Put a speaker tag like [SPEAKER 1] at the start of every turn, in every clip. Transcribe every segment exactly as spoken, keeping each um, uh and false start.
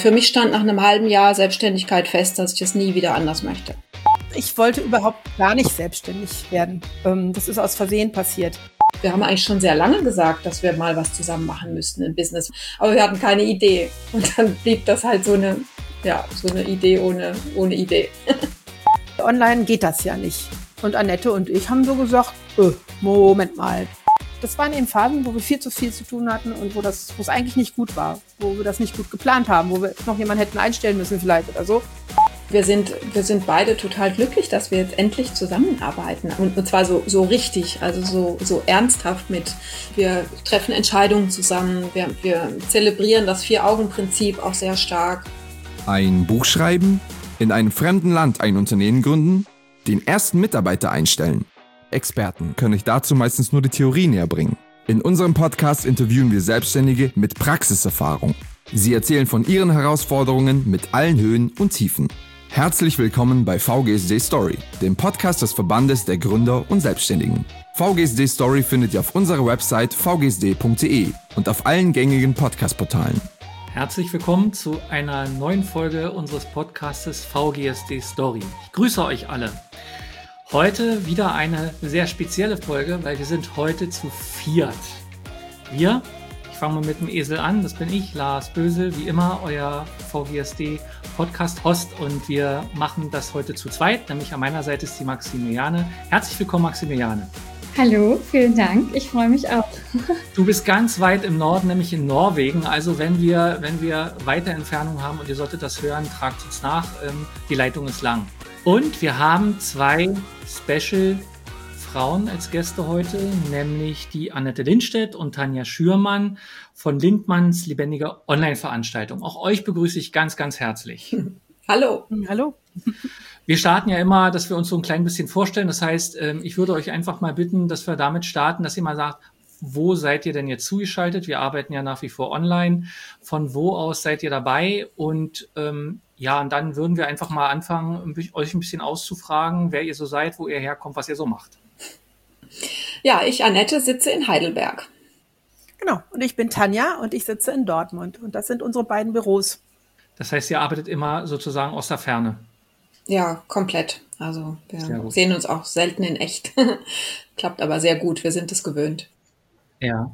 [SPEAKER 1] für mich stand nach einem halben Jahr Selbstständigkeit fest, dass ich das nie wieder anders möchte.
[SPEAKER 2] Ich wollte überhaupt gar nicht selbstständig werden. Das ist aus Versehen passiert.
[SPEAKER 1] Wir haben eigentlich schon sehr lange gesagt, dass wir mal was zusammen machen müssten im Business. Aber wir hatten keine Idee. Und dann blieb das halt so eine, ja, so eine Idee ohne, ohne Idee.
[SPEAKER 2] Online geht das ja nicht. Und Annette und ich haben so gesagt, äh, Moment mal. Das waren eben Phasen, wo wir viel zu viel zu tun hatten und wo das, wo es eigentlich nicht gut war. Wo wir das nicht gut geplant haben, wo wir noch jemanden hätten einstellen müssen vielleicht oder so.
[SPEAKER 1] Wir sind, wir sind beide total glücklich, dass wir jetzt endlich zusammenarbeiten. Und, und zwar so, so richtig, also so, so ernsthaft mit. Wir treffen Entscheidungen zusammen, wir, wir zelebrieren das Vier-Augen-Prinzip auch sehr stark.
[SPEAKER 3] Ein Buch schreiben, in einem fremden Land ein Unternehmen gründen, den ersten Mitarbeiter einstellen. Experten können euch dazu meistens nur die Theorie näher bringen. In unserem Podcast interviewen wir Selbstständige mit Praxiserfahrung. Sie erzählen von ihren Herausforderungen mit allen Höhen und Tiefen. Herzlich willkommen bei V G S D Story, dem Podcast des Verbandes der Gründer und Selbstständigen. V G S D Story findet ihr auf unserer Website v g s d punkt d e und auf allen gängigen Podcast-Portalen.
[SPEAKER 4] Herzlich willkommen zu einer neuen Folge unseres Podcastes V G S D Story. Ich grüße euch alle. Heute wieder eine sehr spezielle Folge, weil wir sind heute zu viert. Wir, ich fange mal mit dem Esel an, das bin ich, Lars Bösel, wie immer euer V G S D Podcast-Host, und wir machen das heute zu zweit, nämlich an meiner Seite ist die Maximiliane. Herzlich willkommen, Maximiliane.
[SPEAKER 5] Hallo, vielen Dank, ich freue mich auch.
[SPEAKER 4] Du bist ganz weit im Norden, nämlich in Norwegen, also wenn wir, wenn wir weite Entfernung haben und ihr solltet das hören, tragt uns nach, ähm, die Leitung ist lang. Und wir haben zwei Special Frauen als Gäste heute, nämlich die Annette Lindstedt und Tanja Schürmann von Lindmanns lebendiger Online-Veranstaltung. Auch euch begrüße ich ganz, ganz herzlich.
[SPEAKER 1] Hallo.
[SPEAKER 2] Hallo.
[SPEAKER 4] Wir starten ja immer, dass wir uns so ein klein bisschen vorstellen. Das heißt, ich würde euch einfach mal bitten, dass wir damit starten, dass ihr mal sagt, wo seid ihr denn jetzt zugeschaltet? Wir arbeiten ja nach wie vor online. Von wo aus seid ihr dabei? Und ähm, ja, und dann würden wir einfach mal anfangen, euch ein bisschen auszufragen, wer ihr so seid, wo ihr herkommt, was ihr so macht.
[SPEAKER 1] Ja, ich, Annette, sitze in Heidelberg.
[SPEAKER 2] Genau, und ich bin Tanja und ich sitze in Dortmund. Und das sind unsere beiden Büros.
[SPEAKER 4] Das heißt, ihr arbeitet immer sozusagen aus der Ferne?
[SPEAKER 1] Ja, komplett. Also wir sehen uns auch selten in echt. Klappt aber sehr gut, wir sind es gewöhnt.
[SPEAKER 4] Ja.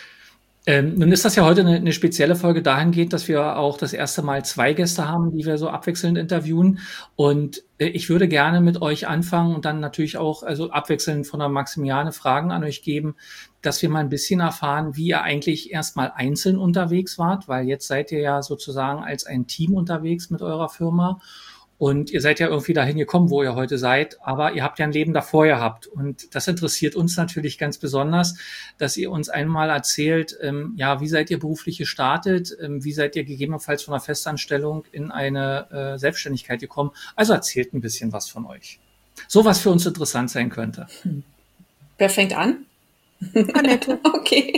[SPEAKER 4] Ähm, nun ist das ja heute eine, eine spezielle Folge dahingehend, dass wir auch das erste Mal zwei Gäste haben, die wir so abwechselnd interviewen. Und äh, ich würde gerne mit euch anfangen und dann natürlich auch also abwechselnd von der Maximiliane Fragen an euch geben, dass wir mal ein bisschen erfahren, wie ihr eigentlich erstmal einzeln unterwegs wart, weil jetzt seid ihr ja sozusagen als ein Team unterwegs mit eurer Firma. Und ihr seid ja irgendwie dahin gekommen, wo ihr heute seid, aber ihr habt ja ein Leben davor gehabt. Und das interessiert uns natürlich ganz besonders, dass ihr uns einmal erzählt, ähm, ja, wie seid ihr beruflich gestartet, ähm, wie seid ihr gegebenenfalls von einer Festanstellung in eine äh, Selbstständigkeit gekommen. Also erzählt ein bisschen was von euch. So was für uns interessant sein könnte.
[SPEAKER 1] Wer fängt an?
[SPEAKER 2] Annette.
[SPEAKER 1] Okay.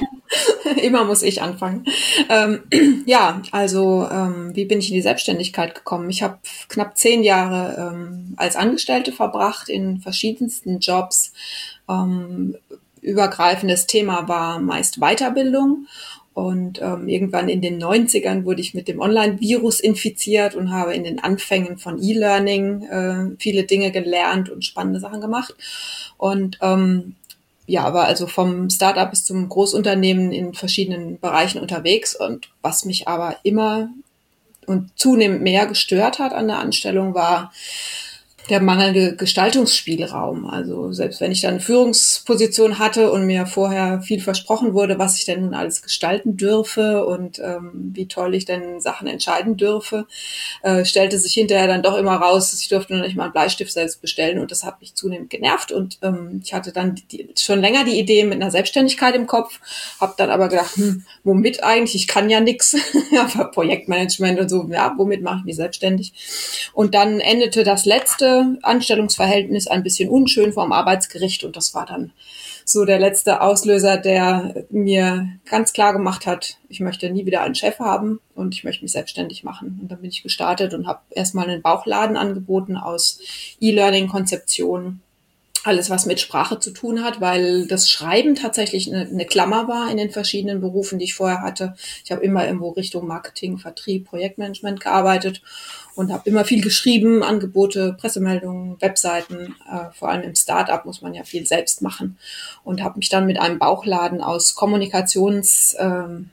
[SPEAKER 1] Immer muss ich anfangen. Ähm, ja, also ähm, wie bin ich in die Selbstständigkeit gekommen? Ich habe knapp zehn Jahre ähm, als Angestellte verbracht in verschiedensten Jobs. Ähm, übergreifendes Thema war meist Weiterbildung. Und ähm, irgendwann in den neunzigern wurde ich mit dem Online-Virus infiziert und habe in den Anfängen von E-Learning äh, viele Dinge gelernt und spannende Sachen gemacht. Und ähm, ja, war also vom Startup bis zum Großunternehmen in verschiedenen Bereichen unterwegs. Und was mich aber immer und zunehmend mehr gestört hat an der Anstellung, war der mangelnde Gestaltungsspielraum. Also selbst wenn ich dann eine Führungsposition hatte und mir vorher viel versprochen wurde, was ich denn nun alles gestalten dürfe und ähm, wie toll ich denn Sachen entscheiden dürfe, äh, stellte sich hinterher dann doch immer raus, ich durfte noch nicht mal einen Bleistift selbst bestellen, und das hat mich zunehmend genervt. Und ähm, ich hatte dann die, schon länger die Idee mit einer Selbstständigkeit im Kopf, habe dann aber gedacht, hm, womit eigentlich? Ich kann ja nix. Ja, Projektmanagement und so, ja, womit mache ich mich selbstständig? Und dann endete das letzte Anstellungsverhältnis ein bisschen unschön vor dem Arbeitsgericht, und das war dann so der letzte Auslöser, der mir ganz klar gemacht hat, ich möchte nie wieder einen Chef haben und ich möchte mich selbstständig machen. Und dann bin ich gestartet und habe erstmal einen Bauchladen angeboten aus E-Learning-Konzeptionen, alles, was mit Sprache zu tun hat, weil das Schreiben tatsächlich eine, eine Klammer war in den verschiedenen Berufen, die ich vorher hatte. Ich habe immer irgendwo Richtung Marketing, Vertrieb, Projektmanagement gearbeitet und habe immer viel geschrieben, Angebote, Pressemeldungen, Webseiten. Äh, vor allem im Start-up muss man ja viel selbst machen und habe mich dann mit einem Bauchladen aus Kommunikationsangeboten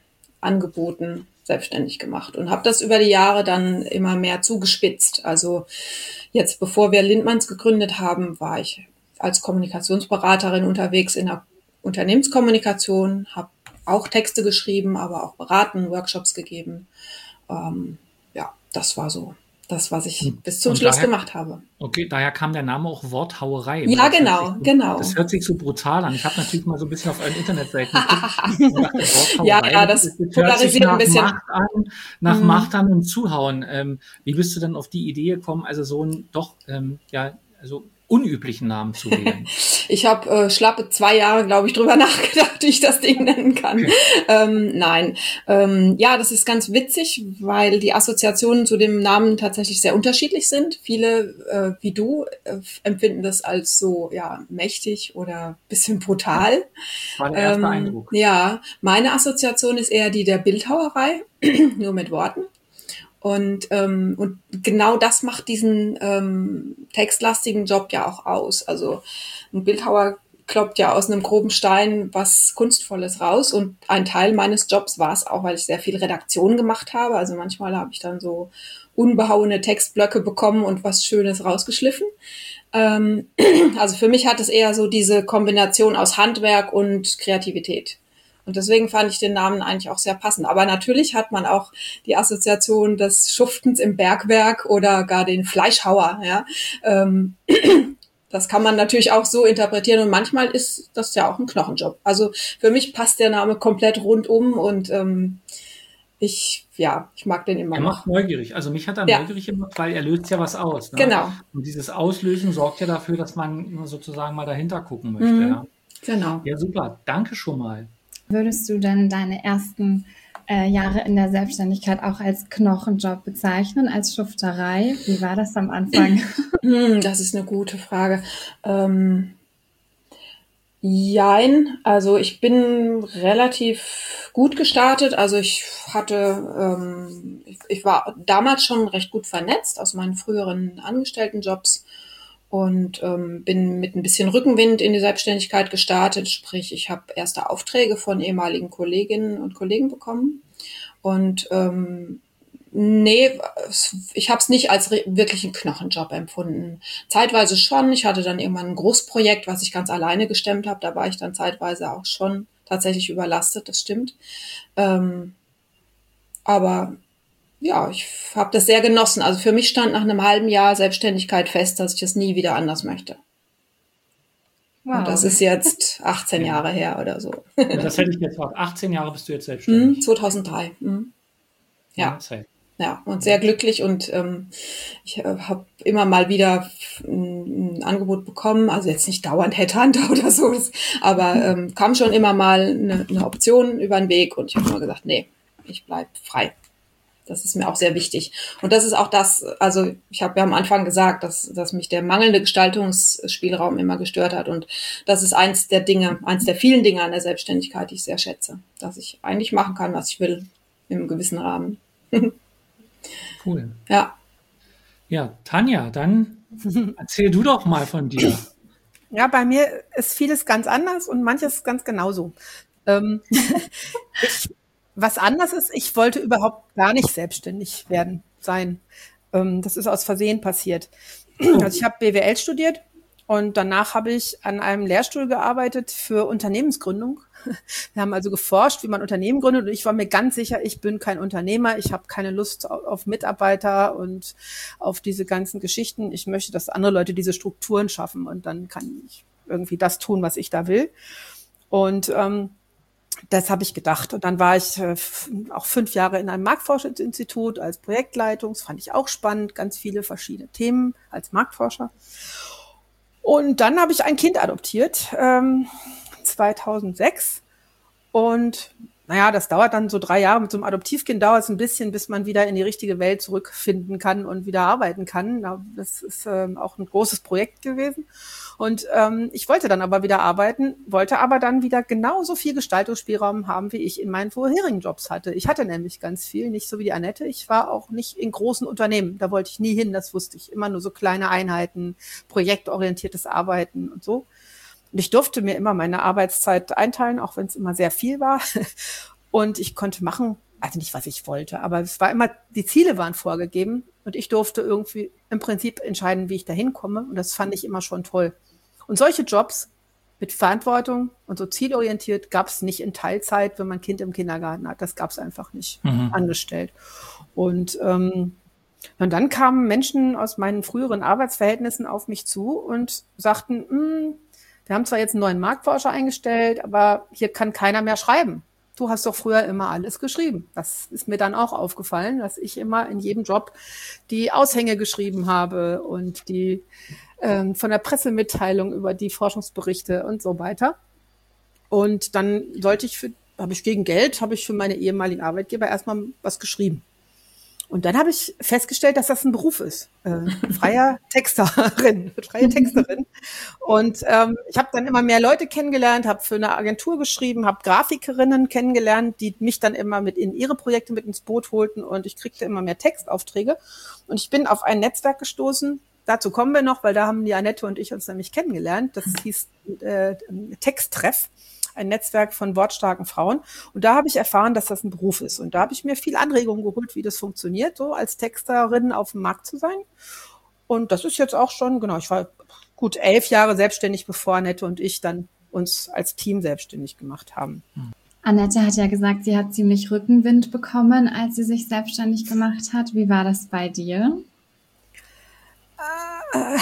[SPEAKER 1] ähm, selbstständig gemacht und habe das über die Jahre dann immer mehr zugespitzt. Also jetzt, bevor wir Lindmanns gegründet haben, war ich als Kommunikationsberaterin unterwegs in der Unternehmenskommunikation, habe auch Texte geschrieben, aber auch beraten, Workshops gegeben. Ähm, ja, das war so das, was ich
[SPEAKER 4] Und,
[SPEAKER 1] bis zum
[SPEAKER 4] und
[SPEAKER 1] Schluss
[SPEAKER 4] daher,
[SPEAKER 1] gemacht habe.
[SPEAKER 4] okay, daher kam der Name auch Worthauerei.
[SPEAKER 1] Ja,
[SPEAKER 4] Das
[SPEAKER 1] genau,
[SPEAKER 4] hört sich,
[SPEAKER 1] genau.
[SPEAKER 4] Das hört sich so brutal an. Ich habe natürlich mal so ein bisschen auf euren Internetseiten geguckt. Und dachte, Worthauerei,
[SPEAKER 1] Ja, ja, das
[SPEAKER 4] das hört sich
[SPEAKER 1] polarisiert ein
[SPEAKER 4] nach
[SPEAKER 1] bisschen.
[SPEAKER 4] Macht an, nach
[SPEAKER 1] Mhm.
[SPEAKER 4] Macht an und Zuhauen. Ähm, wie bist du denn auf die Idee gekommen, also so einen doch ähm, ja, also unüblichen Namen zu wählen?
[SPEAKER 1] Ich habe äh, schlappe zwei Jahre, glaube ich, drüber nachgedacht, wie ich das Ding nennen kann.
[SPEAKER 4] Okay.
[SPEAKER 1] Ähm, nein. Ähm, ja, das ist ganz witzig, weil die Assoziationen zu dem Namen tatsächlich sehr unterschiedlich sind. Viele, äh, wie du, äh, empfinden das als so ja mächtig oder bisschen brutal.
[SPEAKER 4] War der erste
[SPEAKER 1] Ähm,
[SPEAKER 4] Eindruck.
[SPEAKER 1] ja, meine Assoziation ist eher die der Bildhauerei, nur mit Worten. Und, ähm, und genau das macht diesen ähm, textlastigen Job ja auch aus. Also ein Bildhauer kloppt ja aus einem groben Stein was Kunstvolles raus. Und ein Teil meines Jobs war es auch, weil ich sehr viel Redaktion gemacht habe. Also manchmal habe ich dann so unbehauene Textblöcke bekommen und was Schönes rausgeschliffen. Ähm, also für mich hat es eher so diese Kombination aus Handwerk und Kreativität. Und deswegen fand ich den Namen eigentlich auch sehr passend. Aber natürlich hat man auch die Assoziation des Schuftens im Bergwerk oder gar den Fleischhauer. Ja, ähm, das kann man natürlich auch so interpretieren. Und manchmal ist das ja auch ein Knochenjob. Also für mich passt der Name komplett rundum und ähm, ich, ja, ich mag den immer
[SPEAKER 4] Er
[SPEAKER 1] noch.
[SPEAKER 4] macht neugierig. Also mich hat er
[SPEAKER 1] Ja.
[SPEAKER 4] neugierig gemacht, weil er löst ja was aus. Ne?
[SPEAKER 1] Genau.
[SPEAKER 4] Und dieses Auslösen sorgt ja dafür, dass man sozusagen mal dahinter gucken möchte.
[SPEAKER 1] Mhm.
[SPEAKER 4] Ja.
[SPEAKER 1] Genau.
[SPEAKER 4] Ja, super. Danke schon mal.
[SPEAKER 5] Würdest du denn deine ersten äh, Jahre in der Selbstständigkeit auch als Knochenjob bezeichnen, als Schufterei? Wie war das am Anfang?
[SPEAKER 1] Hm, das ist eine gute Frage. Ähm, jein, also ich bin relativ gut gestartet. Also ich hatte, ähm, ich, ich war damals schon recht gut vernetzt aus meinen früheren Angestelltenjobs und ähm, bin mit ein bisschen Rückenwind in die Selbstständigkeit gestartet. Sprich, ich habe erste Aufträge von ehemaligen Kolleginnen und Kollegen bekommen. Und ähm, nee, ich habe es nicht als re- wirklich einen Knochenjob empfunden. Zeitweise schon. Ich hatte dann irgendwann ein Großprojekt, was ich ganz alleine gestemmt habe. Da war ich dann zeitweise auch schon tatsächlich überlastet, das stimmt. Ähm, aber ja, ich habe das sehr genossen. Also für mich stand nach einem halben Jahr Selbstständigkeit fest, dass ich das nie wieder anders möchte. Und das ist jetzt achtzehn
[SPEAKER 4] Ja.
[SPEAKER 1] Jahre her oder so.
[SPEAKER 4] Und das hätte ich jetzt auch. achtzehn Jahre bist du jetzt
[SPEAKER 1] Hm,
[SPEAKER 4] selbstständig.
[SPEAKER 1] zweitausenddrei. Hm. Ja.
[SPEAKER 4] Lange Zeit.
[SPEAKER 1] Ja, und sehr glücklich und ähm, ich äh, habe immer mal wieder ein, ein Angebot bekommen, also jetzt nicht dauernd Headhunter oder so, das, aber ähm, kam schon immer mal eine, eine Option über den Weg und ich habe immer gesagt, nee, ich bleib frei. Das ist mir auch sehr wichtig. Und das ist auch das, also ich habe ja am Anfang gesagt, dass, dass mich der mangelnde Gestaltungsspielraum immer gestört hat. Und das ist eins der Dinge, eins der vielen Dinge an der Selbstständigkeit, die ich sehr schätze. Dass ich eigentlich machen kann, was ich will, in einem gewissen Rahmen.
[SPEAKER 4] Cool.
[SPEAKER 1] Ja.
[SPEAKER 4] Ja, Tanja, dann erzähl du doch mal von dir.
[SPEAKER 2] Ja, bei mir ist vieles ganz anders und manches ganz genauso. Ähm, ich, was anders ist, ich wollte überhaupt gar nicht selbstständig werden sein. Ähm, das ist aus Versehen passiert. Also ich habe B W L studiert und danach habe ich an einem Lehrstuhl gearbeitet für Unternehmensgründung. Wir haben also geforscht, wie man Unternehmen gründet und ich war mir ganz sicher, ich bin kein Unternehmer, ich habe keine Lust auf Mitarbeiter und auf diese ganzen Geschichten. Ich möchte, dass andere Leute diese Strukturen schaffen und dann kann ich irgendwie das tun, was ich da will. Und ähm, das habe ich gedacht. Und dann war ich äh, auch fünf Jahre in einem Marktforschungsinstitut als Projektleitung. Das fand ich auch spannend, ganz viele verschiedene Themen als Marktforscher. Und dann habe ich ein Kind adoptiert, ähm, zweitausendsechs. Und naja, das dauert dann so drei Jahre. Mit so einem Adoptivkind dauert es ein bisschen, bis man wieder in die richtige Welt zurückfinden kann und wieder arbeiten kann. Das ist ähm, auch ein großes Projekt gewesen. Und ähm, ich wollte dann aber wieder arbeiten, wollte aber dann wieder genauso viel Gestaltungsspielraum haben, wie ich in meinen vorherigen Jobs hatte. Ich hatte nämlich ganz viel, nicht so wie die Annette. Ich war auch nicht in großen Unternehmen. Da wollte ich nie hin, das wusste ich. Immer nur so kleine Einheiten, projektorientiertes Arbeiten und so. Und ich durfte mir immer meine Arbeitszeit einteilen, auch wenn es immer sehr viel war. Und ich konnte machen, also nicht, was ich wollte, aber es war immer, die Ziele waren vorgegeben und ich durfte irgendwie im Prinzip entscheiden, wie ich da hinkomme. Und das fand ich immer schon toll. Und solche Jobs mit Verantwortung und so zielorientiert gab es nicht in Teilzeit, wenn man ein Kind im Kindergarten hat. Das gab es einfach nicht mhm. angestellt. Und, ähm, und dann kamen Menschen aus meinen früheren Arbeitsverhältnissen auf mich zu und sagten, wir haben zwar jetzt einen neuen Marktforscher eingestellt, aber hier kann keiner mehr schreiben. Du hast doch früher immer alles geschrieben. Das ist mir dann auch aufgefallen, dass ich immer in jedem Job die Aushänge geschrieben habe und die ähm, von der Pressemitteilung über die Forschungsberichte und so weiter. Und dann sollte ich für, habe ich gegen Geld, habe ich für meine ehemaligen Arbeitgeber erstmal was geschrieben. Und dann habe ich festgestellt, dass das ein Beruf ist. Äh, freier Texterin, freie Texterin. Und ähm, ich habe dann immer mehr Leute kennengelernt, habe für eine Agentur geschrieben, habe Grafikerinnen kennengelernt, die mich dann immer mit in ihre Projekte mit ins Boot holten und ich kriegte immer mehr Textaufträge. Und ich bin auf ein Netzwerk gestoßen, dazu kommen wir noch, weil da haben die Annette und ich uns nämlich kennengelernt. Das hieß äh, Texttreff. Ein Netzwerk von wortstarken Frauen. Und da habe ich erfahren, dass das ein Beruf ist. Und da habe ich mir viel Anregungen geholt, wie das funktioniert, so als Texterin auf dem Markt zu sein. Und das ist jetzt auch schon, genau, ich war gut elf Jahre selbstständig, bevor Annette und ich dann uns als Team selbstständig gemacht haben.
[SPEAKER 5] Annette hat ja gesagt, sie hat ziemlich Rückenwind bekommen, als sie sich selbstständig gemacht hat. Wie war das bei dir?
[SPEAKER 2] Äh,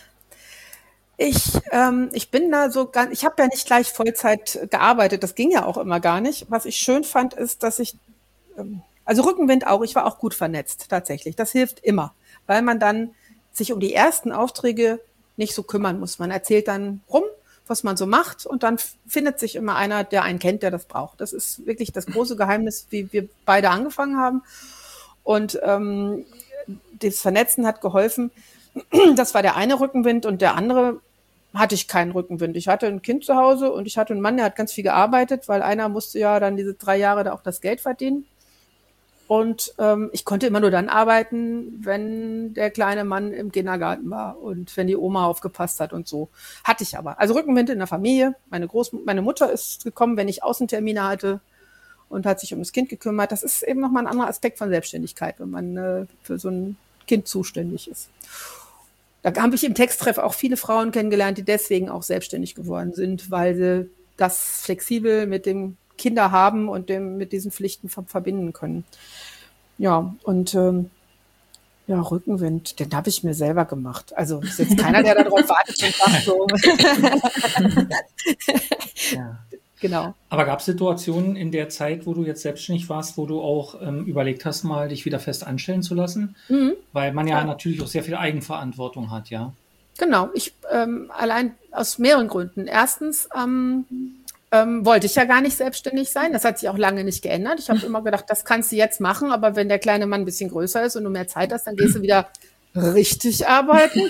[SPEAKER 2] Ich, ähm, ich bin da so ganz, ich habe ja nicht gleich Vollzeit gearbeitet, das ging ja auch immer gar nicht. Was ich schön fand, ist, dass ich, ähm, also Rückenwind auch, ich war auch gut vernetzt, tatsächlich. Das hilft immer, weil man dann sich um die ersten Aufträge nicht so kümmern muss. Man erzählt dann rum, was man so macht und dann findet sich immer einer, der einen kennt, der das braucht. Das ist wirklich das große Geheimnis, wie wir beide angefangen haben. Und ähm, das Vernetzen hat geholfen. Das war der eine Rückenwind und der andere hatte ich keinen Rückenwind. Ich hatte ein Kind zu Hause und ich hatte einen Mann, der hat ganz viel gearbeitet, weil einer musste ja dann diese drei Jahre da auch das Geld verdienen. Und ähm, ich konnte immer nur dann arbeiten, wenn der kleine Mann im Kindergarten war und wenn die Oma aufgepasst hat und so. Hatte ich aber. Also Rückenwind in der Familie. Meine Groß meine Mutter ist gekommen, wenn ich Außentermine hatte und hat sich um das Kind gekümmert. Das ist eben nochmal ein anderer Aspekt von Selbstständigkeit, wenn man äh, für so ein Kind zuständig ist. Da habe ich im Texttreff auch viele Frauen kennengelernt, die deswegen auch selbstständig geworden sind, weil sie das flexibel mit dem Kinder haben und dem mit diesen Pflichten ver- verbinden können. Ja, und ähm, ja, Rückenwind, den habe ich mir selber gemacht. Also ist jetzt keiner, der darauf wartet und sagt so.
[SPEAKER 4] Ja.
[SPEAKER 2] Genau.
[SPEAKER 4] Aber gab es Situationen in der Zeit, wo du jetzt selbstständig warst, wo du auch ähm, überlegt hast, mal dich wieder fest anstellen zu lassen? Mhm. Weil man ja, ja natürlich auch sehr viel Eigenverantwortung hat, ja.
[SPEAKER 2] Genau, ich ähm, allein aus mehreren Gründen. Erstens ähm, ähm, wollte ich ja gar nicht selbstständig sein. Das hat sich auch lange nicht geändert. Ich habe immer gedacht, das kannst du jetzt machen, aber wenn der kleine Mann ein bisschen größer ist und du mehr Zeit hast, dann gehst du wieder richtig arbeiten.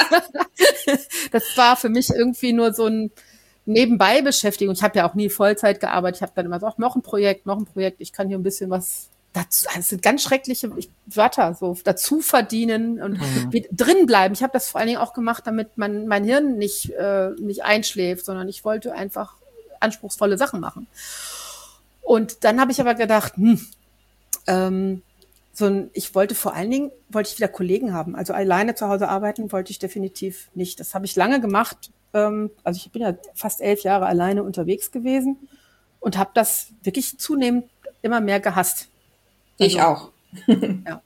[SPEAKER 2] Das war für mich irgendwie nur so ein nebenbei Beschäftigung. Ich habe ja auch nie Vollzeit gearbeitet. Ich habe dann immer gesagt, noch ein Projekt, noch ein Projekt. Ich kann hier ein bisschen was dazu. Das sind ganz schreckliche Wörter, so dazu verdienen und mhm. drin bleiben. Ich habe das vor allen Dingen auch gemacht, damit mein, mein Hirn nicht, äh, nicht einschläft, sondern ich wollte einfach anspruchsvolle Sachen machen. Und dann habe ich aber gedacht, hm, ähm, so ein, ich wollte vor allen Dingen, wollte ich wieder Kollegen haben. Also alleine zu Hause arbeiten wollte ich definitiv nicht. Das habe ich lange gemacht. Also ich bin ja fast elf Jahre alleine unterwegs gewesen und habe das wirklich zunehmend immer mehr gehasst.
[SPEAKER 1] Also, ich auch.
[SPEAKER 2] Ja.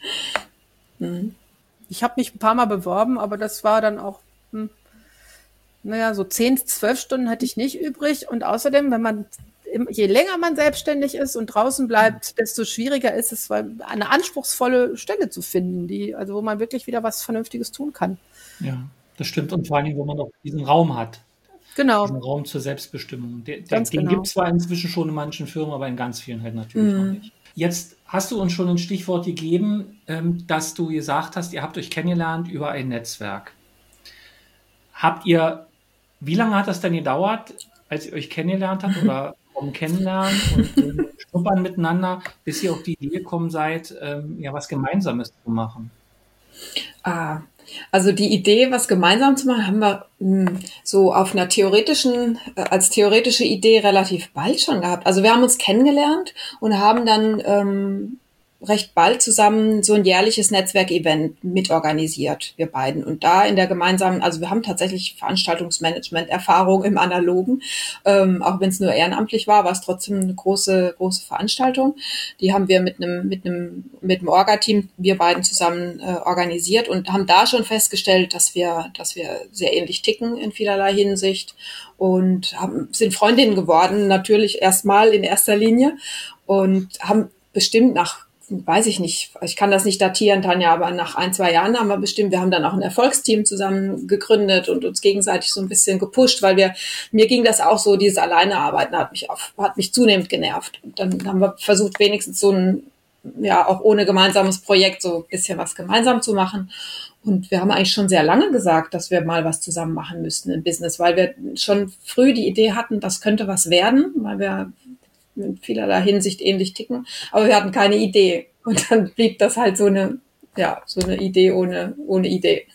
[SPEAKER 2] Mhm. Ich habe mich ein paar Mal beworben, aber das war dann auch, hm, naja, so zehn, zwölf Stunden hatte ich nicht übrig. Und außerdem, wenn man, je länger man selbstständig ist und draußen bleibt, desto schwieriger ist es, eine anspruchsvolle Stelle zu finden, die, also wo man wirklich wieder was Vernünftiges tun kann.
[SPEAKER 4] Ja. Das stimmt und vor allem, wo man auch diesen Raum hat.
[SPEAKER 2] Genau.
[SPEAKER 4] Diesen Raum zur Selbstbestimmung. Der, der,
[SPEAKER 2] Ganz
[SPEAKER 4] den
[SPEAKER 2] genau.
[SPEAKER 4] gibt es zwar inzwischen schon in manchen Firmen, aber in ganz vielen halt natürlich noch nicht. Jetzt hast du uns schon ein Stichwort gegeben, ähm, dass du gesagt hast, ihr habt euch kennengelernt über ein Netzwerk. Habt ihr, wie lange hat das denn gedauert, als ihr euch kennengelernt habt oder vom Kennenlernen und ähm, Schnuppern miteinander, bis ihr auf die Idee gekommen seid, ähm, ja, was Gemeinsames zu machen?
[SPEAKER 1] Ah, also die Idee, was gemeinsam zu machen, haben wir mh, so auf einer theoretischen, äh, als theoretische Idee relativ bald schon gehabt. Also wir haben uns kennengelernt und haben dann ähm, recht bald zusammen so ein jährliches Netzwerkevent mitorganisiert, wir beiden. Und da in der gemeinsamen, also wir haben tatsächlich Veranstaltungsmanagement-Erfahrung im Analogen, ähm, auch wenn es nur ehrenamtlich war, war es trotzdem eine große, große Veranstaltung. Die haben wir mit einem, mit einem, mit einem Orga-Team, wir beiden zusammen äh, organisiert und haben da schon festgestellt, dass wir, dass wir sehr ähnlich ticken in vielerlei Hinsicht und haben, sind Freundinnen geworden, natürlich erstmal in erster Linie und haben bestimmt nach weiß ich nicht, ich kann das nicht datieren, Tanja, aber nach ein, zwei Jahren haben wir bestimmt, wir haben dann auch ein Erfolgsteam zusammen gegründet und uns gegenseitig so ein bisschen gepusht, weil wir, mir ging das auch so, dieses Alleinearbeiten hat mich auf, hat mich zunehmend genervt. Und dann haben wir versucht, wenigstens so ein, ja, auch ohne gemeinsames Projekt so ein bisschen was gemeinsam zu machen. Und wir haben eigentlich schon sehr lange gesagt, dass wir mal was zusammen machen müssten im Business, weil wir schon früh die Idee hatten, das könnte was werden, weil wir in vielerlei Hinsicht ähnlich ticken, aber wir hatten keine Idee. Und dann blieb das halt so eine, ja, so eine Idee ohne, ohne Idee.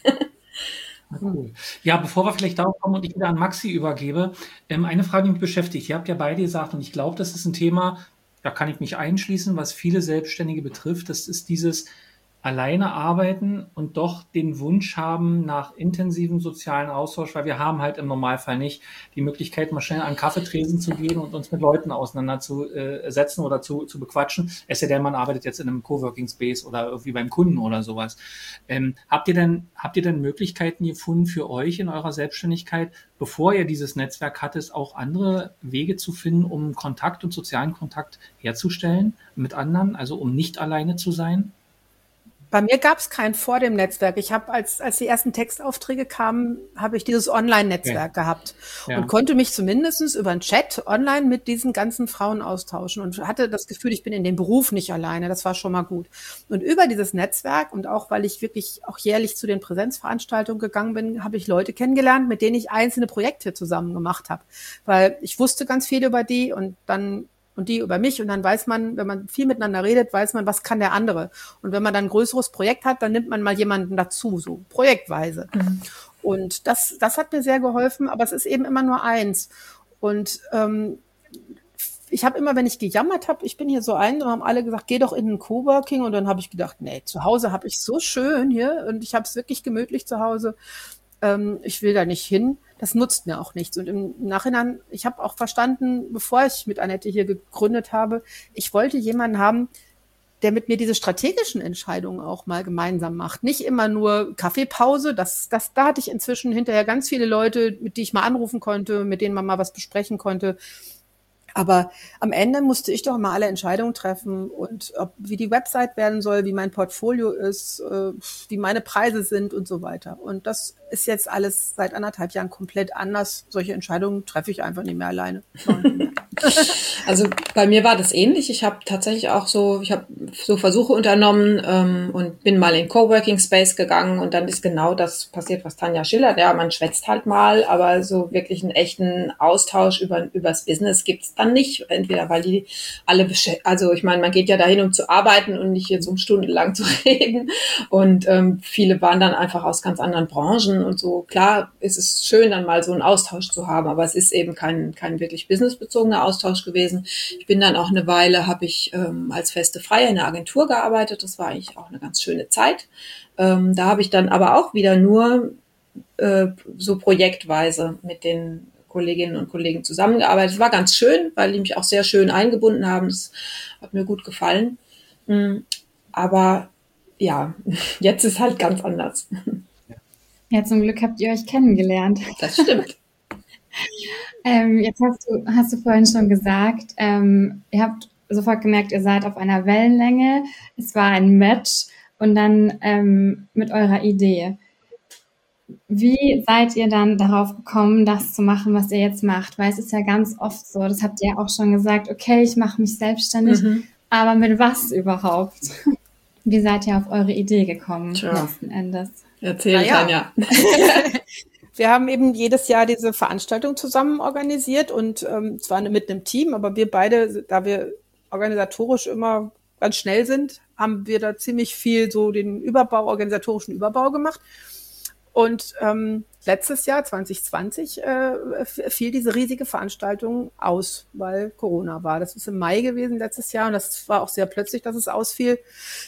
[SPEAKER 4] Cool. Ja, bevor wir vielleicht darauf kommen und ich wieder an Maxi übergebe, ähm, eine Frage, die mich beschäftigt. Ihr habt ja beide gesagt, und ich glaube, das ist ein Thema, da kann ich mich einschließen, was viele Selbstständige betrifft. Das ist dieses alleine arbeiten und doch den Wunsch haben nach intensivem sozialen Austausch, weil wir haben halt im Normalfall nicht die Möglichkeit, mal schnell an den Kaffeetresen zu gehen und uns mit Leuten auseinanderzusetzen oder zu, zu bequatschen. Es sei denn, man arbeitet jetzt in einem Coworking Space oder irgendwie beim Kunden oder sowas. Ähm, habt ihr denn, habt ihr denn Möglichkeiten gefunden für euch in eurer Selbstständigkeit, bevor ihr dieses Netzwerk hattet, auch andere Wege zu finden, um Kontakt und sozialen Kontakt herzustellen mit anderen, also um nicht alleine zu sein?
[SPEAKER 2] Bei mir gab es keinen vor dem Netzwerk. Ich habe, als, als die ersten Textaufträge kamen, habe ich dieses Online-Netzwerk okay. gehabt ja. und konnte mich zumindest über einen Chat online mit diesen ganzen Frauen austauschen und hatte das Gefühl, ich bin in dem Beruf nicht alleine. Das war schon mal gut. Und über dieses Netzwerk und auch, weil ich wirklich auch jährlich zu den Präsenzveranstaltungen gegangen bin, habe ich Leute kennengelernt, mit denen ich einzelne Projekte zusammen gemacht habe. Weil ich wusste ganz viel über die und dann und die über mich. Und dann weiß man, wenn man viel miteinander redet, weiß man, was kann der andere. Und wenn man dann ein größeres Projekt hat, dann nimmt man mal jemanden dazu, so projektweise. Mhm. Und das, das hat mir sehr geholfen, aber es ist eben immer nur eins. Und ähm, ich habe immer, wenn ich gejammert habe, ich bin hier so ein, und haben alle gesagt, geh doch in ein Coworking. Und dann habe ich gedacht, nee, zu Hause habe ich so schön hier und ich habe es wirklich gemütlich zu Hause. Ähm, ich will da nicht hin. Das nutzt mir auch nichts. Und im Nachhinein, ich habe auch verstanden, bevor ich mit Annette hier gegründet habe, ich wollte jemanden haben, der mit mir diese strategischen Entscheidungen auch mal gemeinsam macht. Nicht immer nur Kaffeepause. Das, das, da hatte ich inzwischen hinterher ganz viele Leute, mit denen ich mal anrufen konnte, mit denen man mal was besprechen konnte. Aber am Ende musste ich doch mal alle Entscheidungen treffen und ob, wie die Website werden soll, wie mein Portfolio ist, äh, wie meine Preise sind und so weiter. Und das ist jetzt alles seit anderthalb Jahren komplett anders. Solche Entscheidungen treffe ich einfach nicht mehr alleine.
[SPEAKER 1] Also bei mir war das ähnlich. Ich habe tatsächlich auch so, ich habe so Versuche unternommen ähm, und bin mal in Coworking Space gegangen und dann ist genau das passiert, was Tanja schildert. Ja, man schwätzt halt mal, aber so wirklich einen echten Austausch über übers Business gibt's dann nicht. Entweder weil die alle, besch- also ich meine, man geht ja dahin, um zu arbeiten und nicht jetzt um stundenlang zu reden. Und ähm, viele waren dann einfach aus ganz anderen Branchen und so. Klar ist es schön, dann mal so einen Austausch zu haben, aber es ist eben kein kein wirklich businessbezogener Austausch gewesen. Ich bin dann auch eine Weile, habe ich ähm, als feste Freie in der Agentur gearbeitet. Das war eigentlich auch eine ganz schöne Zeit. Ähm, da habe ich dann aber auch wieder nur äh, so projektweise mit den Kolleginnen und Kollegen zusammengearbeitet. Es war ganz schön, weil die mich auch sehr schön eingebunden haben. Das hat mir gut gefallen. Aber ja, jetzt ist halt ganz anders.
[SPEAKER 5] Ja, zum Glück habt ihr euch kennengelernt.
[SPEAKER 1] Das stimmt.
[SPEAKER 5] ähm, jetzt hast du, hast du vorhin schon gesagt, ähm, ihr habt sofort gemerkt, ihr seid auf einer Wellenlänge. Es war ein Match und dann ähm, mit eurer Idee. Wie seid ihr dann darauf gekommen, das zu machen, was ihr jetzt macht? Weil es ist ja ganz oft so, das habt ihr ja auch schon gesagt, okay, ich mache mich selbstständig, mhm. aber mit was überhaupt? Wie seid ihr auf eure Idee gekommen, Tja. letzten Endes?
[SPEAKER 1] Erzähl, Tanja.
[SPEAKER 2] Wir haben eben jedes Jahr diese Veranstaltung zusammen organisiert und ähm, zwar mit einem Team, aber wir beide, da wir organisatorisch immer ganz schnell sind, haben wir da ziemlich viel so den Überbau, organisatorischen Überbau gemacht. Und ähm, letztes Jahr, zwanzig zwanzig, äh, fiel diese riesige Veranstaltung aus, weil Corona war. Das ist im Mai gewesen letztes Jahr und das war auch sehr plötzlich, dass es ausfiel.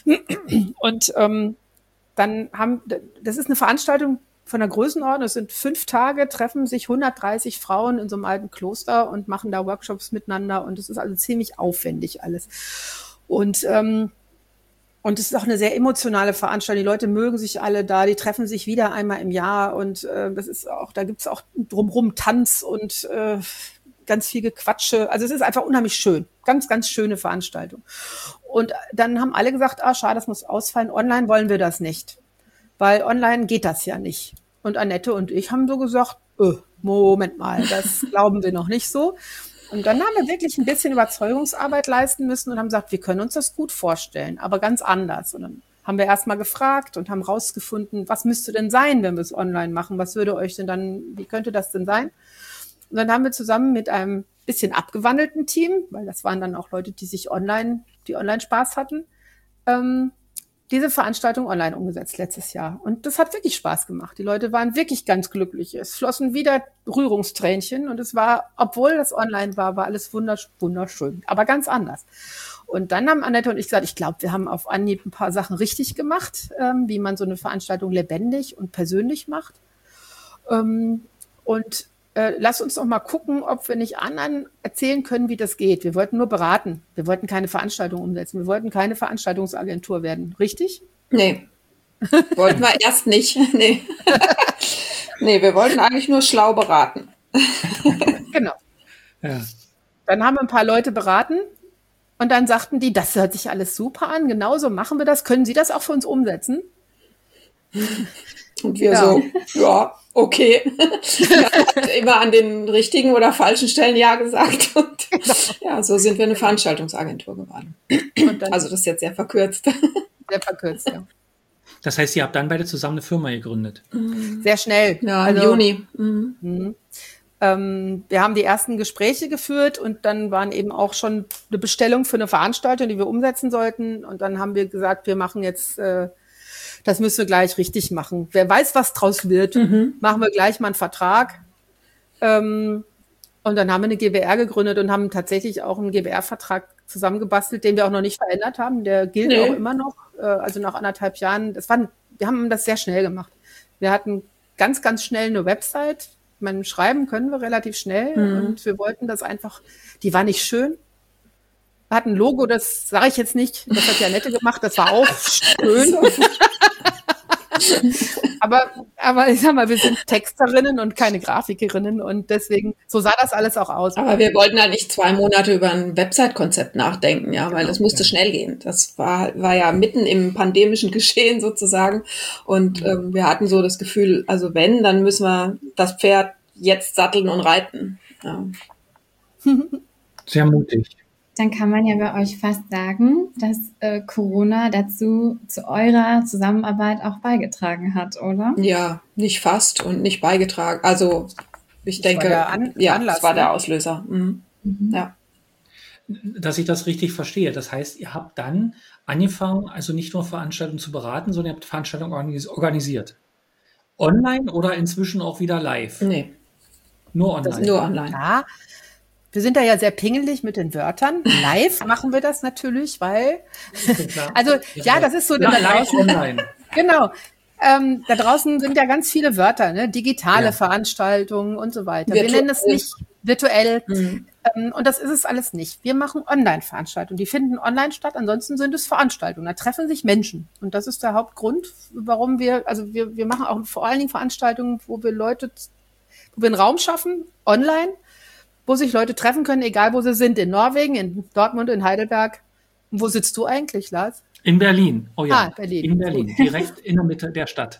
[SPEAKER 2] Und ähm, dann haben, das ist eine Veranstaltung von der Größenordnung, es sind fünf Tage, treffen sich hundertdreißig Frauen in so einem alten Kloster und machen da Workshops miteinander und es ist also ziemlich aufwendig alles. Und ähm, Und es ist auch eine sehr emotionale Veranstaltung. Die Leute mögen sich alle da, die treffen sich wieder einmal im Jahr und äh, das ist auch, da gibt's auch drumherum Tanz und äh, ganz viel Gequatsche. Also es ist einfach unheimlich schön. Ganz, ganz schöne Veranstaltung. Und dann haben alle gesagt, ah, schade, das muss ausfallen. Online wollen wir das nicht. Weil online geht das ja nicht. Und Annette und ich haben so gesagt, öh, Moment mal, das glauben wir noch nicht so. Und dann haben wir wirklich ein bisschen Überzeugungsarbeit leisten müssen und haben gesagt, wir können uns das gut vorstellen, aber ganz anders. Und dann haben wir erst mal gefragt und haben rausgefunden, was müsste denn sein, wenn wir es online machen? Was würde euch denn dann, wie könnte das denn sein? Und dann haben wir zusammen mit einem bisschen abgewandelten Team, weil das waren dann auch Leute, die sich online, die online Spaß hatten, ähm, diese Veranstaltung online umgesetzt letztes Jahr. Und das hat wirklich Spaß gemacht. Die Leute waren wirklich ganz glücklich. Es flossen wieder Rührungstränchen und es war, obwohl das online war, war alles wundersch- wunderschön, aber ganz anders. Und dann haben Annette und ich gesagt, ich glaube, wir haben auf Anhieb ein paar Sachen richtig gemacht, ähm, wie man so eine Veranstaltung lebendig und persönlich macht. Ähm, und äh, lass uns doch mal gucken, ob wir nicht anderen erzählen können, wie das geht. Wir wollten nur beraten. Wir wollten keine Veranstaltung umsetzen. Wir wollten keine Veranstaltungsagentur werden. Richtig?
[SPEAKER 1] Nee. Wollten wir erst nicht. Nee. Nee, wir wollten eigentlich nur schlau beraten.
[SPEAKER 2] Genau. Ja. Dann haben wir ein paar Leute beraten und dann sagten die, das hört sich alles super an. Genauso machen wir das. Können Sie das auch für uns umsetzen?
[SPEAKER 1] Und wir ja. so, ja, okay. Wir haben immer an den richtigen oder falschen Stellen Ja gesagt. Und ja, so sind wir eine Veranstaltungsagentur geworden. Und dann, also das ist jetzt sehr verkürzt.
[SPEAKER 2] Sehr verkürzt, ja.
[SPEAKER 4] Das heißt, ihr habt dann beide zusammen eine Firma gegründet?
[SPEAKER 2] Sehr schnell.
[SPEAKER 1] Ja, im also, Juni.
[SPEAKER 2] Mhm. Mhm. Ähm, wir haben die ersten Gespräche geführt und dann waren eben auch schon eine Bestellung für eine Veranstaltung, die wir umsetzen sollten. Und dann haben wir gesagt, wir machen jetzt... Äh, das müssen wir gleich richtig machen. Wer weiß, was draus wird, mhm. machen wir gleich mal einen Vertrag. Ähm, und dann haben wir eine G b R gegründet und haben tatsächlich auch einen G b R-Vertrag zusammengebastelt, den wir auch noch nicht verändert haben. Der gilt nee. auch immer noch. Äh, also nach anderthalb Jahren. Das war, wir haben das sehr schnell gemacht. Wir hatten ganz, ganz schnell eine Website. Ich meine, schreiben können wir relativ schnell. Mhm. Und wir wollten das einfach, die war nicht schön. Wir hatten ein Logo, das sage ich jetzt nicht. Das hat ja Annette gemacht. Das war auch schön. aber, aber ich sag mal, wir sind Texterinnen und keine Grafikerinnen und deswegen, so sah das alles auch aus.
[SPEAKER 1] Aber wir wollten halt nicht zwei Monate über ein Website-Konzept nachdenken, ja, weil das musste schnell gehen. Das war, war ja mitten im pandemischen Geschehen sozusagen und ähm, wir hatten so das Gefühl, also wenn, dann müssen wir das Pferd jetzt satteln und reiten. Ja.
[SPEAKER 4] Sehr mutig.
[SPEAKER 5] Dann kann man ja bei euch fast sagen, dass äh, Corona dazu zu eurer Zusammenarbeit auch beigetragen hat, oder?
[SPEAKER 1] Ja, nicht fast und nicht beigetragen. Also ich das denke, war An- ja, Anlass, das war der Auslöser. Mhm. Mhm. Ja.
[SPEAKER 4] Dass ich das richtig verstehe. Das heißt, ihr habt dann angefangen, also nicht nur Veranstaltungen zu beraten, sondern ihr habt Veranstaltungen organis- organisiert. Online oder inzwischen auch wieder live?
[SPEAKER 1] Nee.
[SPEAKER 4] Nur online?
[SPEAKER 1] Das ist nur online.
[SPEAKER 2] Ja. Wir sind da ja sehr pingelig mit den Wörtern. Live machen wir das natürlich, weil, also, ja, das ist so,
[SPEAKER 4] ja,
[SPEAKER 2] da
[SPEAKER 4] draußen, online.
[SPEAKER 2] Genau. Ähm, da draußen sind ja ganz viele Wörter, ne? Digitale ja. Veranstaltungen und so weiter. Virtuell. Wir nennen es nicht virtuell. Mhm. Ähm, und das ist es alles nicht. Wir machen Online-Veranstaltungen. Die finden online statt. Ansonsten sind es Veranstaltungen. Da treffen sich Menschen. Und das ist der Hauptgrund, warum wir, also wir, wir machen auch vor allen Dingen Veranstaltungen, wo wir Leute, wo wir einen Raum schaffen, online, wo sich Leute treffen können, egal wo sie sind, in Norwegen, in Dortmund, in Heidelberg. Und wo sitzt du eigentlich, Lars?
[SPEAKER 4] In Berlin. Oh ja,
[SPEAKER 2] ah, Berlin.
[SPEAKER 4] in Berlin, direkt in der Mitte der Stadt.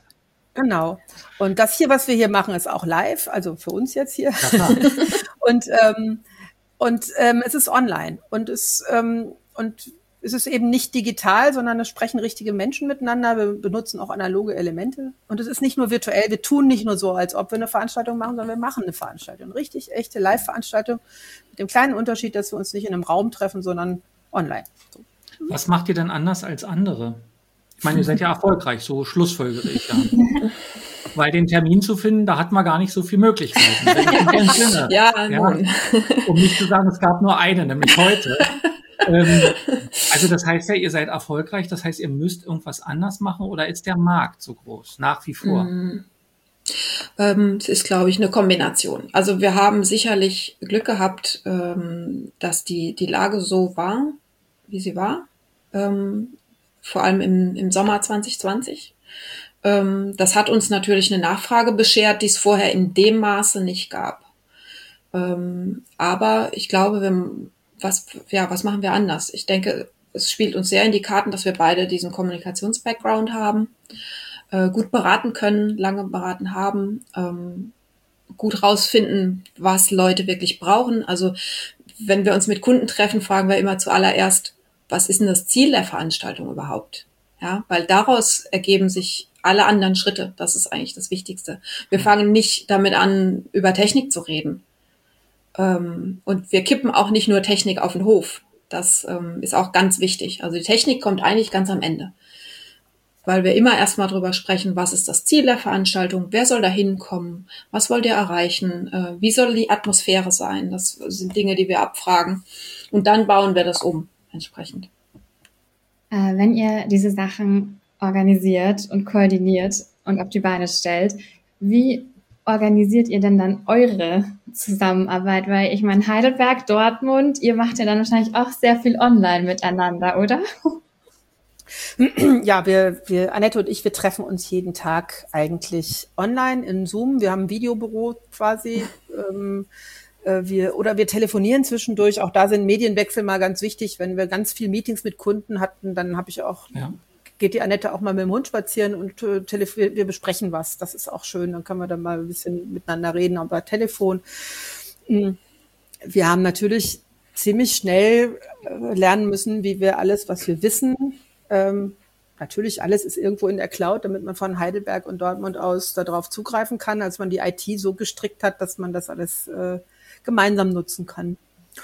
[SPEAKER 2] Genau. Und das hier, was wir hier machen, ist auch live, also für uns jetzt hier.
[SPEAKER 4] Ja,
[SPEAKER 2] und ähm, und ähm, es ist online und es ähm, und es ist eben nicht digital, sondern es sprechen richtige Menschen miteinander. Wir benutzen auch analoge Elemente und es ist nicht nur virtuell. Wir tun nicht nur so, als ob wir eine Veranstaltung machen, sondern wir machen eine Veranstaltung, eine richtig echte Live-Veranstaltung mit dem kleinen Unterschied, dass wir uns nicht in einem Raum treffen, sondern online. So.
[SPEAKER 4] Was macht ihr denn anders als andere? Ich meine, ihr seid ja erfolgreich, so schlussfolgere ich ja. Weil den Termin zu finden, da hat man gar nicht so viele Möglichkeiten. Wenn ich mich entsinne.
[SPEAKER 1] Ja,
[SPEAKER 4] ja,
[SPEAKER 1] nun.
[SPEAKER 4] um nicht zu sagen, es gab nur eine, nämlich heute. ähm, also das heißt ja, ihr seid erfolgreich, das heißt, ihr müsst irgendwas anders machen oder ist der Markt so groß, nach wie vor?
[SPEAKER 1] Mm. Ähm, es ist, glaube ich, eine Kombination. Also wir haben sicherlich Glück gehabt, ähm, dass die, die Lage so war, wie sie war. Ähm, vor allem im, im Sommer zwanzig zwanzig. Ähm, das hat uns natürlich eine Nachfrage beschert, die es vorher in dem Maße nicht gab. Ähm, aber ich glaube, wir, was, ja, was machen wir anders? Ich denke, es spielt uns sehr in die Karten, dass wir beide diesen Kommunikations-Background haben, äh, gut beraten können, lange beraten haben, ähm, gut rausfinden, was Leute wirklich brauchen. Also wenn wir uns mit Kunden treffen, fragen wir immer zuallererst, was ist denn das Ziel der Veranstaltung überhaupt? Ja, weil daraus ergeben sich alle anderen Schritte. Das ist eigentlich das Wichtigste. Wir fangen nicht damit an, über Technik zu reden. Ähm, und wir kippen auch nicht nur Technik auf den Hof. Das ähm, ist auch ganz wichtig. Also die Technik kommt eigentlich ganz am Ende. Weil wir immer erstmal drüber sprechen, was ist das Ziel der Veranstaltung, wer soll da hinkommen, was wollt ihr erreichen, äh, wie soll die Atmosphäre sein. Das sind Dinge, die wir abfragen. Und dann bauen wir das um. Entsprechend.
[SPEAKER 5] Äh, wenn ihr diese Sachen organisiert und koordiniert und auf die Beine stellt, wie organisiert ihr denn dann eure Zusammenarbeit? Weil ich meine, Heidelberg, Dortmund, ihr macht ja dann wahrscheinlich auch sehr viel online miteinander, oder?
[SPEAKER 2] Ja, wir, wir, Annette und ich, wir treffen uns jeden Tag eigentlich online in Zoom. Wir haben ein Videobüro quasi. Ähm, Wir, oder wir telefonieren zwischendurch. Auch da sind Medienwechsel mal ganz wichtig. Wenn wir ganz viel Meetings mit Kunden hatten, dann habe ich auch, ja. geht die Annette auch mal mit dem Hund spazieren und äh, telef- wir besprechen was. Das ist auch schön. Dann können wir dann mal ein bisschen miteinander reden, auch bei Telefon. Wir haben natürlich ziemlich schnell äh, lernen müssen, wie wir alles, was wir wissen, ähm, natürlich, alles ist irgendwo in der Cloud, damit man von Heidelberg und Dortmund aus darauf zugreifen kann, als man die I T so gestrickt hat, dass man das alles äh, gemeinsam nutzen kann.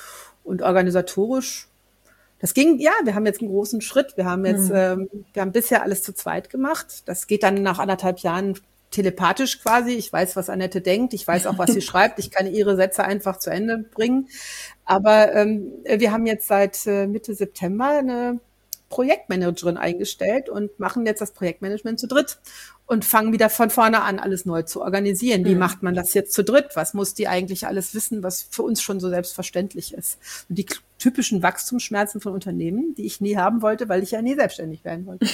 [SPEAKER 2] Und organisatorisch, das ging, ja, wir haben jetzt einen großen Schritt. Wir haben jetzt, mhm. ähm, wir haben bisher alles zu zweit gemacht. Das geht dann nach anderthalb Jahren telepathisch quasi. Ich weiß, was Annette denkt. Ich weiß auch, was sie schreibt. Ich kann ihre Sätze einfach zu Ende bringen. Aber ähm, wir haben jetzt seit äh, Mitte September eine Projektmanagerin eingestellt und machen jetzt das Projektmanagement zu dritt und fangen wieder von vorne an, alles neu zu organisieren. Wie macht man das jetzt zu dritt? Was muss die eigentlich alles wissen, was für uns schon so selbstverständlich ist? Und die typischen Wachstumsschmerzen von Unternehmen, die ich nie haben wollte, weil ich ja nie selbstständig werden wollte.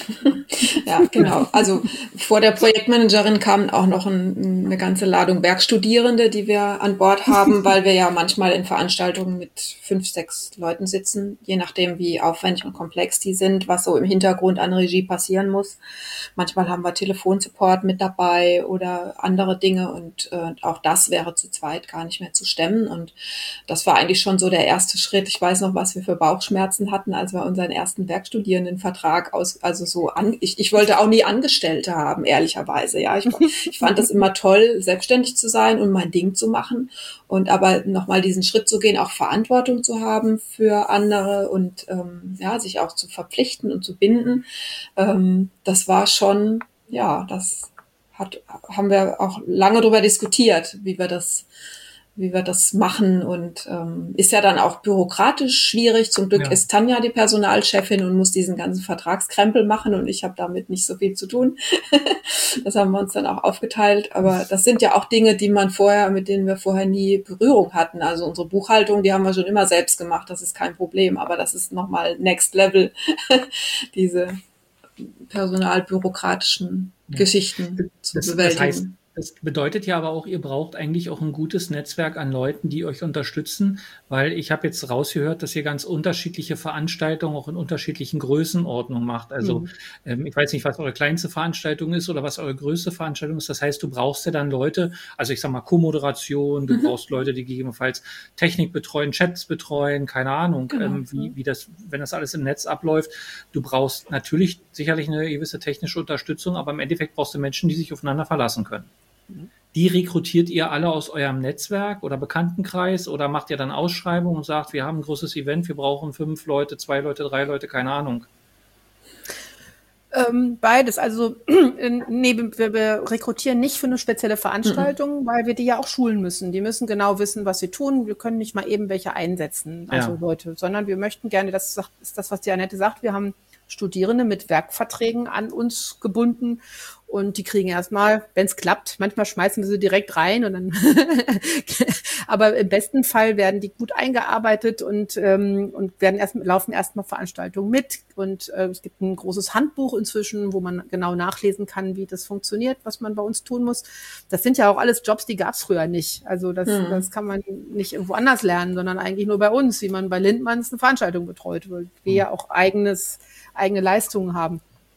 [SPEAKER 1] Ja, genau. Also vor der Projektmanagerin kam auch noch ein, eine ganze Ladung Werkstudierende, die wir an Bord haben, weil wir ja manchmal in Veranstaltungen mit fünf, sechs Leuten sitzen, je nachdem, wie aufwendig und komplex die sind, was so im Hintergrund an Regie passieren muss. Manchmal haben wir Telefonsupport mit dabei oder andere Dinge und äh, auch das wäre zu zweit gar nicht mehr zu stemmen. Und das war eigentlich schon so der erste Schritt. Ich weiß noch, was wir für Bauchschmerzen hatten, als wir unseren ersten Werkstudierendenvertrag aus, also so an, ich, ich wollte auch nie Angestellte haben, ehrlicherweise, ja. Ich, ich fand das immer toll, selbstständig zu sein und mein Ding zu machen und aber nochmal diesen Schritt zu gehen, auch Verantwortung zu haben für andere und, ähm, ja, sich auch zu verpflichten und zu binden, ähm, das war schon, ja, das hat, haben wir auch lange darüber diskutiert, wie wir das wie wir das machen und ähm, ist ja dann auch bürokratisch schwierig. Zum Glück ja. ist Tanja die Personalchefin und muss diesen ganzen Vertragskrempel machen und ich habe damit nicht so viel zu tun. Das haben wir uns dann auch aufgeteilt, aber das sind ja auch Dinge, die man vorher, mit denen wir vorher nie Berührung hatten. Also unsere Buchhaltung, die haben wir schon immer selbst gemacht, das ist kein Problem, aber das ist nochmal Next Level, diese personalbürokratischen ja. Geschichten zu
[SPEAKER 4] das,
[SPEAKER 1] bewältigen.
[SPEAKER 4] Das heißt, Das bedeutet ja aber auch, ihr braucht eigentlich auch ein gutes Netzwerk an Leuten, die euch unterstützen, weil ich habe jetzt rausgehört, dass ihr ganz unterschiedliche Veranstaltungen auch in unterschiedlichen Größenordnungen macht. Also
[SPEAKER 2] Mhm.
[SPEAKER 4] ähm, ich weiß nicht, was eure kleinste Veranstaltung ist oder was eure größte Veranstaltung ist. Das heißt, du brauchst ja dann Leute, also ich sag mal Co-Moderation, du
[SPEAKER 1] Mhm.
[SPEAKER 4] brauchst Leute, die gegebenenfalls Technik betreuen, Chats betreuen, keine Ahnung,
[SPEAKER 1] Genau.
[SPEAKER 4] ähm, wie, wie das, wenn das alles im Netz abläuft. Du brauchst natürlich sicherlich eine gewisse technische Unterstützung, aber im Endeffekt brauchst du Menschen, die sich aufeinander verlassen können. Die rekrutiert ihr alle aus eurem Netzwerk oder Bekanntenkreis oder macht ihr dann Ausschreibungen und sagt, wir haben ein großes Event, wir brauchen fünf Leute, zwei Leute, drei Leute, keine Ahnung.
[SPEAKER 2] Ähm, beides. Also nee, wir, wir rekrutieren nicht für eine spezielle Veranstaltung, mhm. weil wir die ja auch schulen müssen. Die müssen genau wissen, was sie tun. Wir können nicht mal eben welche einsetzen, also ja. Leute, sondern wir möchten gerne, das ist das, was die Annette sagt, wir haben Studierende mit Werkverträgen an uns gebunden und die kriegen erstmal, wenn es klappt, manchmal schmeißen wir sie direkt rein und dann aber im besten Fall werden die gut eingearbeitet und ähm, und werden erst laufen erstmal Veranstaltungen mit und äh, es gibt ein großes Handbuch inzwischen, wo man genau nachlesen kann, wie das funktioniert, was man bei uns tun muss. Das sind ja auch alles Jobs, die gab es früher nicht. Also das, mhm. das kann man nicht irgendwo anders lernen, sondern eigentlich nur bei uns, wie man bei Lindmanns eine Veranstaltung betreut, weil wir mhm. ja auch eigenes eigene Leistungen haben.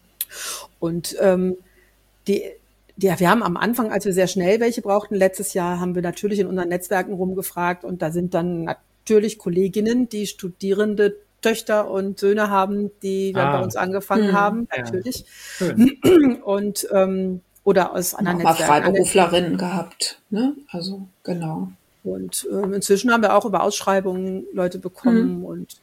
[SPEAKER 2] Und ähm, die, die, wir haben am Anfang, als wir sehr schnell welche brauchten, letztes Jahr haben wir natürlich in unseren Netzwerken rumgefragt und da sind dann natürlich Kolleginnen, die Studierende Töchter und Söhne haben, die dann ah. bei uns angefangen hm, haben, natürlich. Ja. Und ähm, oder aus anderen
[SPEAKER 1] Netzwerken. Auch mal Freiberuflerinnen gehabt, ne? Also genau.
[SPEAKER 2] Und ähm, inzwischen haben wir auch über Ausschreibungen Leute bekommen hm. und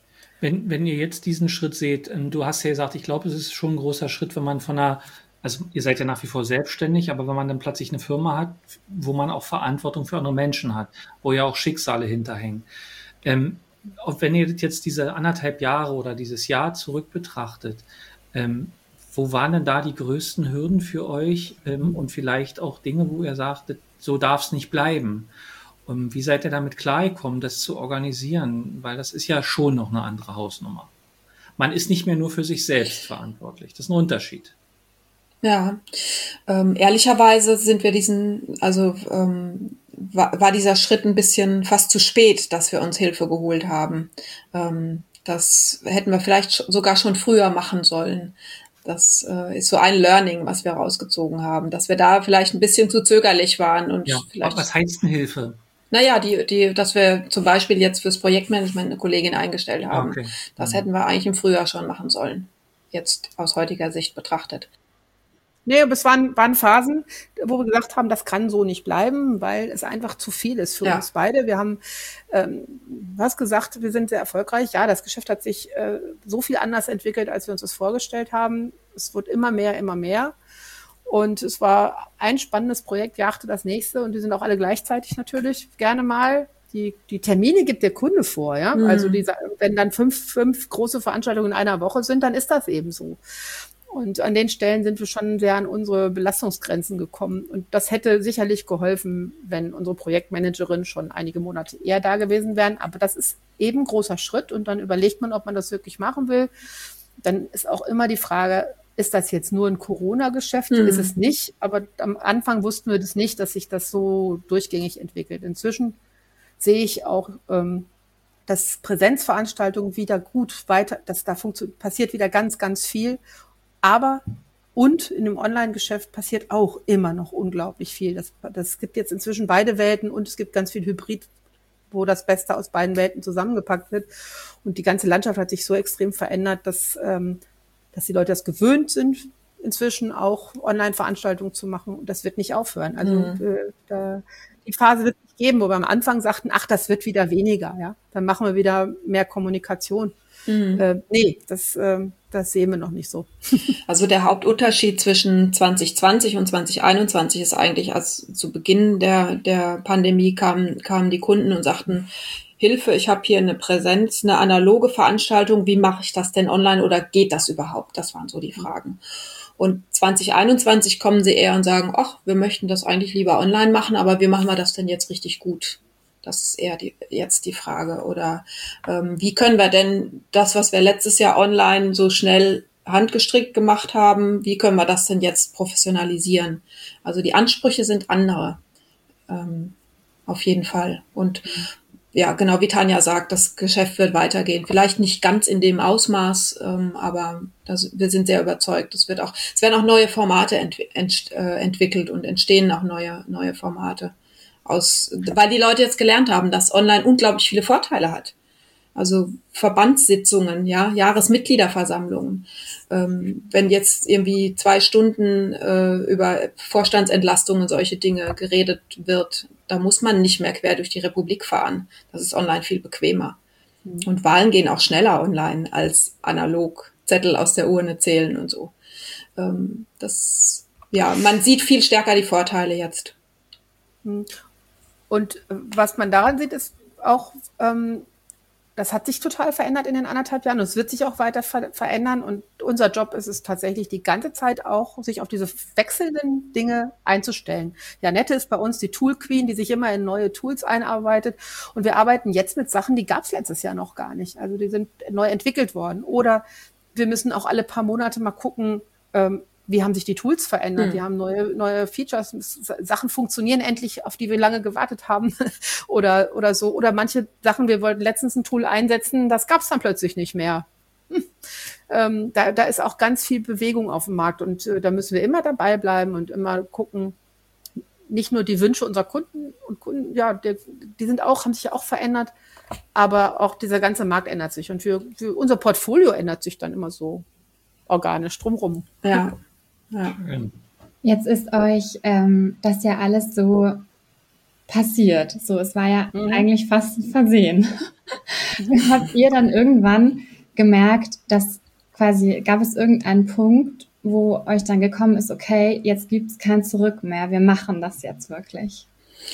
[SPEAKER 4] Wenn, wenn ihr jetzt diesen Schritt seht, du hast ja gesagt, ich glaube, es ist schon ein großer Schritt, wenn man von einer, also ihr seid ja nach wie vor selbstständig, aber wenn man dann plötzlich eine Firma hat, wo man auch Verantwortung für andere Menschen hat, wo ja auch Schicksale hinterhängen. Ähm, wenn ihr jetzt diese anderthalb Jahre oder dieses Jahr zurück betrachtet, ähm, wo waren denn da die größten Hürden für euch ähm, und vielleicht auch Dinge, wo ihr sagtet, so darf es nicht bleiben? Und wie seid ihr damit klargekommen, das zu organisieren? Weil das ist ja schon noch eine andere Hausnummer. Man ist nicht mehr nur für sich selbst verantwortlich. Das ist ein Unterschied.
[SPEAKER 1] Ja, ähm, ehrlicherweise sind wir diesen, also ähm, war, war dieser Schritt ein bisschen fast zu spät, dass wir uns Hilfe geholt haben. Ähm, das hätten wir vielleicht sogar schon früher machen sollen. Das äh, ist so ein Learning, was wir rausgezogen haben, dass wir da vielleicht ein bisschen zu zögerlich waren. Und
[SPEAKER 4] ja,
[SPEAKER 1] vielleicht.
[SPEAKER 4] Was heißt denn Hilfe?
[SPEAKER 1] Naja, die, die, dass wir zum Beispiel jetzt fürs Projektmanagement eine Kollegin eingestellt haben. Okay. Das mhm. hätten wir eigentlich im Frühjahr schon machen sollen. Jetzt aus heutiger Sicht betrachtet.
[SPEAKER 2] Nee, aber es waren, waren Phasen, wo wir gesagt haben, das kann so nicht bleiben, weil es einfach zu viel ist für ja. uns beide. Wir haben, ähm, du hast gesagt, wir sind sehr erfolgreich. Ja, das Geschäft hat sich äh, so viel anders entwickelt, als wir uns das vorgestellt haben. Es wird immer mehr, immer mehr. Und es war ein spannendes Projekt, jagte das nächste. Und die sind auch alle gleichzeitig natürlich gerne mal. Die, die Termine gibt der Kunde vor, ja. Mhm. Also diese, wenn dann fünf, fünf große Veranstaltungen in einer Woche sind, dann ist das eben so. Und an den Stellen sind wir schon sehr an unsere Belastungsgrenzen gekommen. Und das hätte sicherlich geholfen, wenn unsere Projektmanagerin schon einige Monate eher da gewesen wären. Aber das ist eben ein großer Schritt. Und dann überlegt man, ob man das wirklich machen will. Dann ist auch immer die Frage, ist das jetzt nur ein Corona-Geschäft? Mhm. Ist es nicht. Aber am Anfang wussten wir das nicht, dass sich das so durchgängig entwickelt. Inzwischen sehe ich auch, ähm, dass Präsenzveranstaltungen wieder gut weiter, dass da funktio- passiert wieder ganz, ganz viel. Aber und in dem Online-Geschäft passiert auch immer noch unglaublich viel. Das, das gibt jetzt inzwischen beide Welten und es gibt ganz viel Hybrid, wo das Beste aus beiden Welten zusammengepackt wird. Und die ganze Landschaft hat sich so extrem verändert, dass, ähm, dass die Leute das gewöhnt sind, inzwischen auch Online-Veranstaltungen zu machen. Und das wird nicht aufhören. Also mhm. äh, da, die Phase wird nicht geben, wo wir am Anfang sagten, ach, das wird wieder weniger. Ja, dann machen wir wieder mehr Kommunikation. Mhm. Äh, nee, das, äh, das sehen wir noch nicht so.
[SPEAKER 1] Also der Hauptunterschied zwischen zwanzig zwanzig und zwanzig einundzwanzig ist eigentlich, als zu Beginn der, der Pandemie kamen, kamen die Kunden und sagten, Hilfe, ich habe hier eine Präsenz, eine analoge Veranstaltung, wie mache ich das denn online oder geht das überhaupt? Das waren so die Fragen. Und zwanzig einundzwanzig kommen sie eher und sagen, ach, wir möchten das eigentlich lieber online machen, aber wie machen wir das denn jetzt richtig gut? Das ist eher die, jetzt die Frage. Oder ähm, wie können wir denn das, was wir letztes Jahr online so schnell handgestrickt gemacht haben, wie können wir das denn jetzt professionalisieren? Also die Ansprüche sind andere, ähm, auf jeden Fall. Und ja, genau wie Tanja sagt, das Geschäft wird weitergehen. Vielleicht nicht ganz in dem Ausmaß, ähm, aber das, wir sind sehr überzeugt. Es wird auch, es werden auch neue Formate ent, ent, äh, entwickelt und entstehen auch neue, neue Formate. Aus, weil die Leute jetzt gelernt haben, dass online unglaublich viele Vorteile hat. Also Verbandssitzungen, ja, Jahresmitgliederversammlungen. Ähm, wenn jetzt irgendwie zwei Stunden äh, über Vorstandsentlastungen und solche Dinge geredet wird, da muss man nicht mehr quer durch die Republik fahren. Das ist online viel bequemer. Mhm. Und Wahlen gehen auch schneller online als analog Zettel aus der Urne zählen und so. Ähm, das, ja, man sieht viel stärker die Vorteile jetzt.
[SPEAKER 2] Und was man daran sieht, ist auch, ähm, das hat sich total verändert in den anderthalb Jahren und es wird sich auch weiter ver- verändern und unser Job ist es tatsächlich die ganze Zeit auch, sich auf diese wechselnden Dinge einzustellen. Janette ist bei uns die Tool Queen, die sich immer in neue Tools einarbeitet und wir arbeiten jetzt mit Sachen, die gab es letztes Jahr noch gar nicht. Also die sind neu entwickelt worden oder wir müssen auch alle paar Monate mal gucken, ähm, wie haben sich die Tools verändert? Mhm. Die haben neue, neue Features, Sachen funktionieren endlich, auf die wir lange gewartet haben oder, oder so. Oder manche Sachen, wir wollten letztens ein Tool einsetzen, das gab es dann plötzlich nicht mehr. Hm. Ähm, da, da ist auch ganz viel Bewegung auf dem Markt und äh, da müssen wir immer dabei bleiben und immer gucken, nicht nur die Wünsche unserer Kunden und Kunden, ja, die, die sind auch, haben sich ja auch verändert, aber auch dieser ganze Markt ändert sich und für, für unser Portfolio ändert sich dann immer so organisch drumrum.
[SPEAKER 1] Ja. Ja.
[SPEAKER 5] Jetzt ist euch ähm, das ja alles so passiert. So, es war ja mhm. eigentlich fast ein Versehen. Habt ihr dann irgendwann gemerkt, dass quasi, gab es irgendeinen Punkt, wo euch dann gekommen ist, okay, jetzt gibt es kein Zurück mehr, wir machen das jetzt wirklich?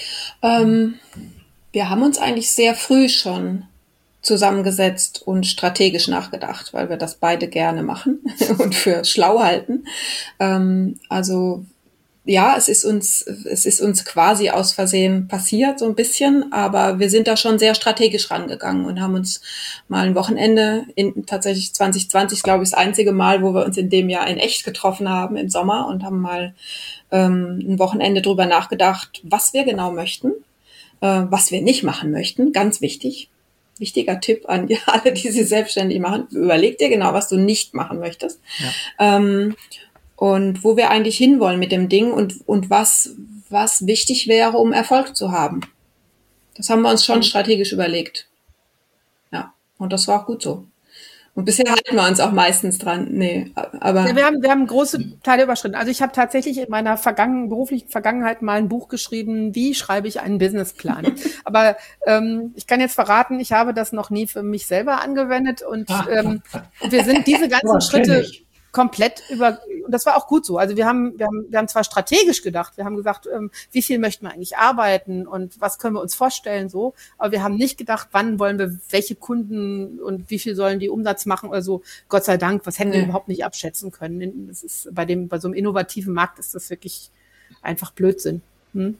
[SPEAKER 1] Ähm, wir haben uns eigentlich sehr früh schon zusammengesetzt und strategisch nachgedacht, weil wir das beide gerne machen und für schlau halten. Ähm, also ja, es ist uns, es ist uns quasi aus Versehen passiert, so ein bisschen, aber wir sind da schon sehr strategisch rangegangen und haben uns mal ein Wochenende, in tatsächlich zwanzig zwanzig, glaube ich, das einzige Mal, wo wir uns in dem Jahr in echt getroffen haben im Sommer und haben mal ähm, ein Wochenende drüber nachgedacht, was wir genau möchten, äh, was wir nicht machen möchten, ganz wichtig. Wichtiger Tipp an alle, die sich selbstständig machen. Überleg dir genau, was du nicht machen möchtest. Ja. Ähm, und wo wir eigentlich hinwollen mit dem Ding und, und was, was wichtig wäre, um Erfolg zu haben. Das haben wir uns schon strategisch überlegt. Ja. Und das war auch gut so. Und bisher halten wir uns auch meistens dran. Nee, aber.
[SPEAKER 2] Ja, wir haben, wir haben große Teile überschritten. Also ich habe tatsächlich in meiner vergangenen, beruflichen Vergangenheit mal ein Buch geschrieben, wie schreibe ich einen Businessplan. Aber ähm, ich kann jetzt verraten, ich habe das noch nie für mich selber angewendet und ähm, wir sind diese ganzen Schritte komplett über, und das war auch gut so. Also wir haben, wir haben, wir haben zwar strategisch gedacht, wir haben gesagt, ähm, wie viel möchten wir eigentlich arbeiten und was können wir uns vorstellen so, aber wir haben nicht gedacht, wann wollen wir welche Kunden und wie viel sollen die Umsatz machen oder so. Gott sei Dank, was hätten wir ja. überhaupt nicht abschätzen können. Das ist bei dem, bei so einem innovativen Markt ist das wirklich einfach Blödsinn. Hm?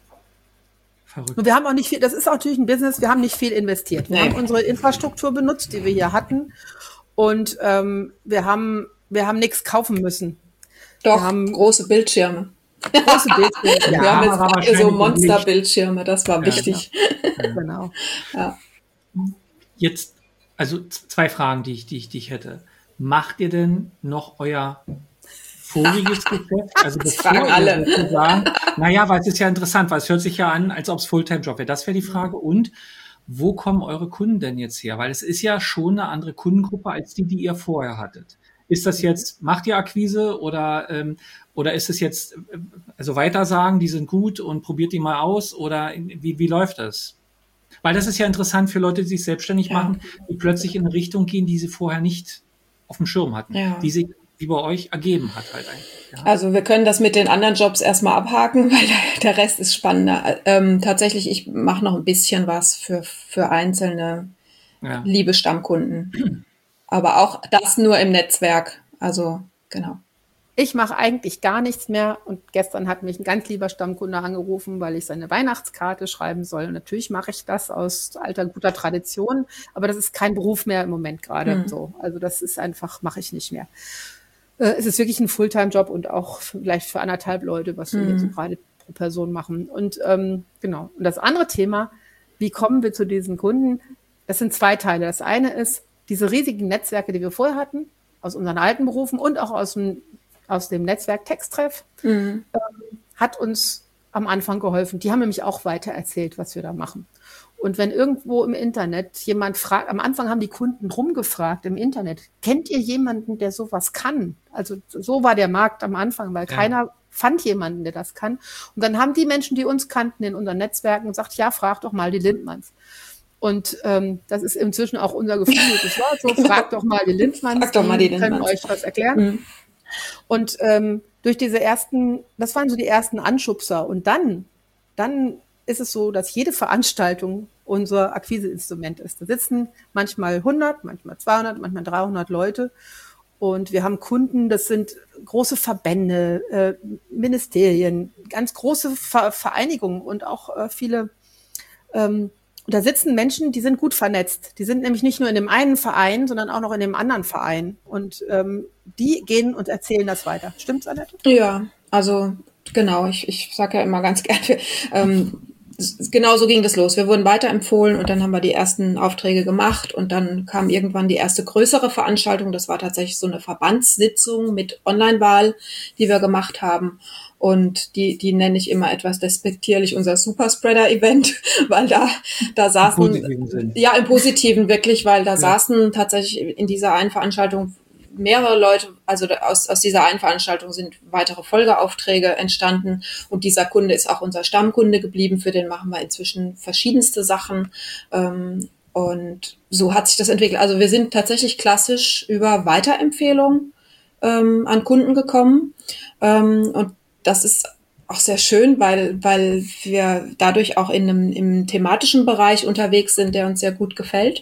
[SPEAKER 2] Und wir haben auch nicht viel, das ist auch natürlich ein Business, wir haben nicht viel investiert. Wir nee. haben unsere Infrastruktur benutzt, die wir hier hatten und ähm, wir haben Wir haben nichts kaufen müssen.
[SPEAKER 1] Doch,
[SPEAKER 2] wir haben
[SPEAKER 1] große Bildschirme.
[SPEAKER 2] Große Bildschirme.
[SPEAKER 1] Ja, wir haben jetzt so Monsterbildschirme, das war ja, wichtig.
[SPEAKER 2] Genau. genau. Ja.
[SPEAKER 4] Jetzt, also zwei Fragen, die ich, die ich, die ich hätte. Macht ihr denn noch euer voriges Geschäft? Also das
[SPEAKER 1] fragen alle.
[SPEAKER 4] Sozusagen, naja, weil es ist ja interessant, weil es hört sich ja an, als ob es Fulltime-Job wäre. Das wäre die Frage. Und wo kommen eure Kunden denn jetzt her? Weil es ist ja schon eine andere Kundengruppe als die, die ihr vorher hattet. Ist das jetzt, macht ihr Akquise oder, ähm, oder ist es jetzt, also weitersagen, die sind gut und probiert die mal aus oder wie, wie läuft das? Weil das ist ja interessant für Leute, die sich selbstständig ja. machen, die plötzlich in eine Richtung gehen, die sie vorher nicht auf dem Schirm hatten, ja. die sich wie bei euch ergeben hat halt eigentlich. Ja.
[SPEAKER 1] Also wir können das mit den anderen Jobs erstmal abhaken, weil der Rest ist spannender. Ähm, tatsächlich, ich mache noch ein bisschen was für, für einzelne ja. liebe Stammkunden. Aber auch das nur im Netzwerk. Also, genau.
[SPEAKER 2] Ich mache eigentlich gar nichts mehr. Und gestern hat mich ein ganz lieber Stammkunde angerufen, weil ich seine Weihnachtskarte schreiben soll. Und natürlich mache ich das aus alter, guter Tradition. Aber das ist kein Beruf mehr im Moment gerade. Mhm. So. Also das ist einfach, mache ich nicht mehr. äh, es ist wirklich ein Fulltime-Job und auch vielleicht für anderthalb Leute, was wir mhm. jetzt so gerade pro Person machen. Und ähm, genau. Und das andere Thema, wie kommen wir zu diesen Kunden? Das sind zwei Teile. Das eine ist, diese riesigen Netzwerke, die wir vorher hatten, aus unseren alten Berufen und auch aus dem, aus dem Netzwerk Texttreff, mhm. ähm, hat uns am Anfang geholfen. Die haben nämlich auch weiter erzählt, was wir da machen. Und wenn irgendwo im Internet jemand fragt, am Anfang haben die Kunden rumgefragt im Internet, kennt ihr jemanden, der sowas kann? Also so war der Markt am Anfang, weil ja. keiner fand jemanden, der das kann. Und dann haben die Menschen, die uns kannten in unseren Netzwerken, gesagt, ja, frag doch mal die Lindmanns. Und ähm, das ist inzwischen auch unser geflügeltes Wort. So, fragt doch mal die Lindmanns,
[SPEAKER 1] frag doch mal die, die
[SPEAKER 2] können euch was erklären. Mhm. Und ähm, durch diese ersten, das waren so die ersten Anschubser. Und dann, dann ist es so, dass jede Veranstaltung unser Akquiseinstrument ist. Da sitzen manchmal hundert, manchmal zweihundert, manchmal dreihundert Leute. Und wir haben Kunden, das sind große Verbände, äh, Ministerien, ganz große Ver- Vereinigungen und auch äh, viele, ähm, da sitzen Menschen, die sind gut vernetzt. Die sind nämlich nicht nur in dem einen Verein, sondern auch noch in dem anderen Verein. Und ähm, die gehen und erzählen das weiter. Stimmt's, Annette?
[SPEAKER 1] Ja, also genau, ich, ich sage ja immer ganz gerne, ähm, genau so ging das los. Wir wurden weiterempfohlen und dann haben wir die ersten Aufträge gemacht und dann kam irgendwann die erste größere Veranstaltung. Das war tatsächlich so eine Verbandssitzung mit Online-Wahl, die wir gemacht haben. Und die, die nenne ich immer etwas despektierlich unser Superspreader-Event, weil da, da saßen, im ja, im Positiven wirklich, weil da ja. saßen tatsächlich in dieser einen Veranstaltung mehrere Leute, also aus, aus dieser einen Veranstaltung sind weitere Folgeaufträge entstanden und dieser Kunde ist auch unser Stammkunde geblieben, für den machen wir inzwischen verschiedenste Sachen ähm, und so hat sich das entwickelt. Also wir sind tatsächlich klassisch über Weiterempfehlung ähm, an Kunden gekommen ähm, und das ist auch sehr schön, weil weil wir dadurch auch in einem im thematischen Bereich unterwegs sind, der uns sehr gut gefällt.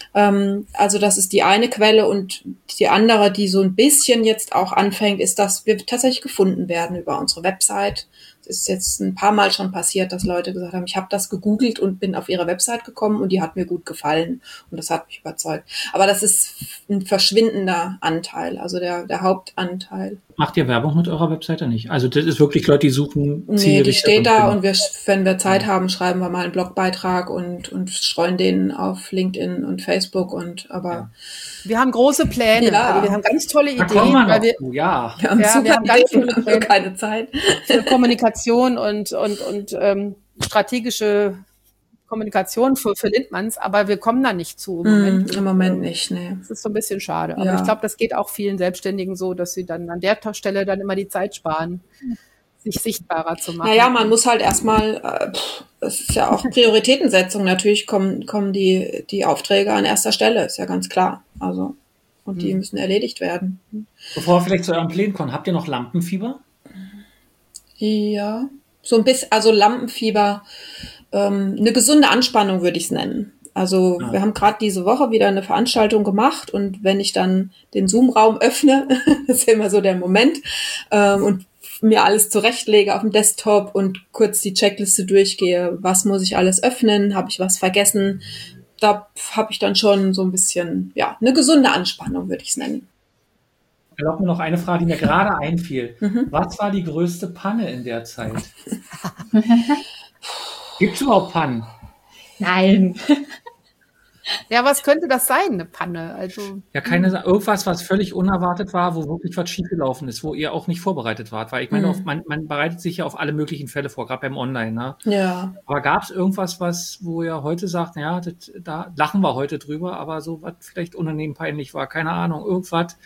[SPEAKER 1] Also das ist die eine Quelle und die andere, die so ein bisschen jetzt auch anfängt, ist, dass wir tatsächlich gefunden werden über unsere Website. Es ist jetzt ein paar Mal schon passiert, dass Leute gesagt haben, ich habe das gegoogelt und bin auf ihre Website gekommen und die hat mir gut gefallen und das hat mich überzeugt. Aber das ist ein verschwindender Anteil, also der, der Hauptanteil.
[SPEAKER 4] Macht ihr Werbung mit eurer Webseite nicht? Also das ist wirklich Leute, die suchen
[SPEAKER 1] Ziele. Nee, die steht da und wir, wenn wir Zeit haben, schreiben wir mal einen Blogbeitrag und, und streuen den auf LinkedIn und Facebook und aber ja.
[SPEAKER 2] Wir haben große Pläne, ja. Also wir haben ganz tolle Ideen.
[SPEAKER 4] Wir
[SPEAKER 2] weil wir,
[SPEAKER 4] ja.
[SPEAKER 1] wir haben
[SPEAKER 2] ja,
[SPEAKER 1] super
[SPEAKER 2] wir haben ganz
[SPEAKER 1] Ideen, viele Pläne. Keine Zeit.
[SPEAKER 2] Für Kommunikation und, und, und ähm, strategische Kommunikation für, für Lindmanns, aber wir kommen da nicht zu.
[SPEAKER 1] Im Moment, mm, im Moment nicht, nee.
[SPEAKER 2] Das ist so ein bisschen schade. Aber
[SPEAKER 1] ja.
[SPEAKER 2] ich glaube, das geht auch vielen Selbstständigen so, dass sie dann an der Stelle dann immer die Zeit sparen, sich sichtbarer zu machen.
[SPEAKER 1] Naja, man muss halt erstmal, äh, es ist ja auch Prioritätensetzung, natürlich kommen, kommen die, die Aufträge an erster Stelle, ist ja ganz klar. Also, und die hm. müssen erledigt werden.
[SPEAKER 4] Bevor wir vielleicht zu euren Plänen kommen, habt ihr noch Lampenfieber?
[SPEAKER 1] Ja, so ein bisschen, also Lampenfieber, ähm, eine gesunde Anspannung würde ich es nennen. Also ja. wir haben gerade diese Woche wieder eine Veranstaltung gemacht und wenn ich dann den Zoom-Raum öffne, das ist immer so der Moment, ähm, und mir alles zurechtlege auf dem Desktop und kurz die Checkliste durchgehe, was muss ich alles öffnen, habe ich was vergessen, da habe ich dann schon so ein bisschen, ja, eine gesunde Anspannung, würde ich es nennen.
[SPEAKER 4] Erlaubt mir noch eine Frage, die mir gerade einfiel. Mhm. Was war die größte Panne in der Zeit? Gibt es überhaupt Pannen?
[SPEAKER 5] Nein.
[SPEAKER 2] Ja, was könnte das sein, eine Panne? Also
[SPEAKER 4] ja, keine irgendwas, was völlig unerwartet war, wo wirklich was schiefgelaufen ist, wo ihr auch nicht vorbereitet wart. Weil ich meine, mhm. auf, man, man bereitet sich ja auf alle möglichen Fälle vor, gerade beim Online. Ne?
[SPEAKER 1] Ja.
[SPEAKER 4] Aber gab es irgendwas, was, wo ihr heute sagt, ja, das, da lachen wir heute drüber, aber so was vielleicht unangenehm peinlich war, keine Ahnung, irgendwas?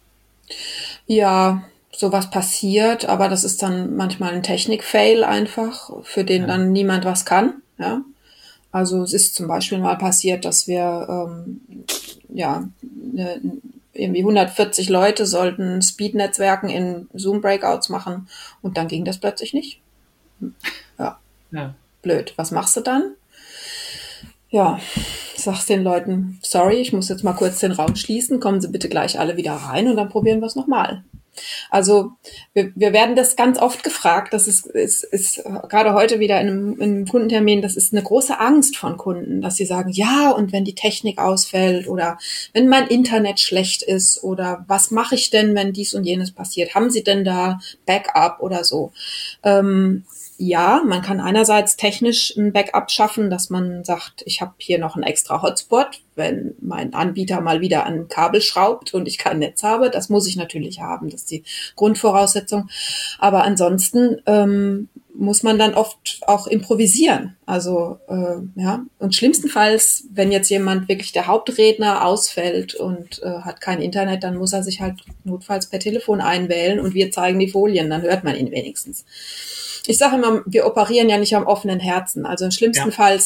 [SPEAKER 1] Ja, sowas passiert, aber das ist dann manchmal ein Technik-Fail einfach, für den ja. dann niemand was kann, ja. Also es ist zum Beispiel mal passiert, dass wir ähm, ja ne, irgendwie hundertvierzig Leute sollten Speed-Netzwerken in Zoom-Breakouts machen und dann ging das plötzlich nicht. Ja. ja, blöd. Was machst du dann? Ja, sagst den Leuten, sorry, ich muss jetzt mal kurz den Raum schließen, kommen Sie bitte gleich alle wieder rein und dann probieren wir es nochmal. Also wir, wir werden das ganz oft gefragt. Das ist, ist, ist gerade heute wieder in einem, in einem Kundentermin, das ist eine große Angst von Kunden, dass sie sagen, ja, und wenn die Technik ausfällt oder wenn mein Internet schlecht ist oder was mache ich denn, wenn dies und jenes passiert? Haben Sie denn da Backup oder so? Ähm, Ja, man kann einerseits technisch ein Backup schaffen, dass man sagt, ich habe hier noch einen extra Hotspot, wenn mein Anbieter mal wieder an ein Kabel schraubt und ich kein Netz habe. Das muss ich natürlich haben, das ist die Grundvoraussetzung. Aber ansonsten ähm, muss man dann oft auch improvisieren. Also äh, ja, und schlimmstenfalls, wenn jetzt jemand wirklich der Hauptredner ausfällt und äh, hat kein Internet, dann muss er sich halt notfalls per Telefon einwählen und wir zeigen die Folien, dann hört man ihn wenigstens. Ich sage immer, wir operieren ja nicht am offenen Herzen. Also im schlimmsten ja. Fall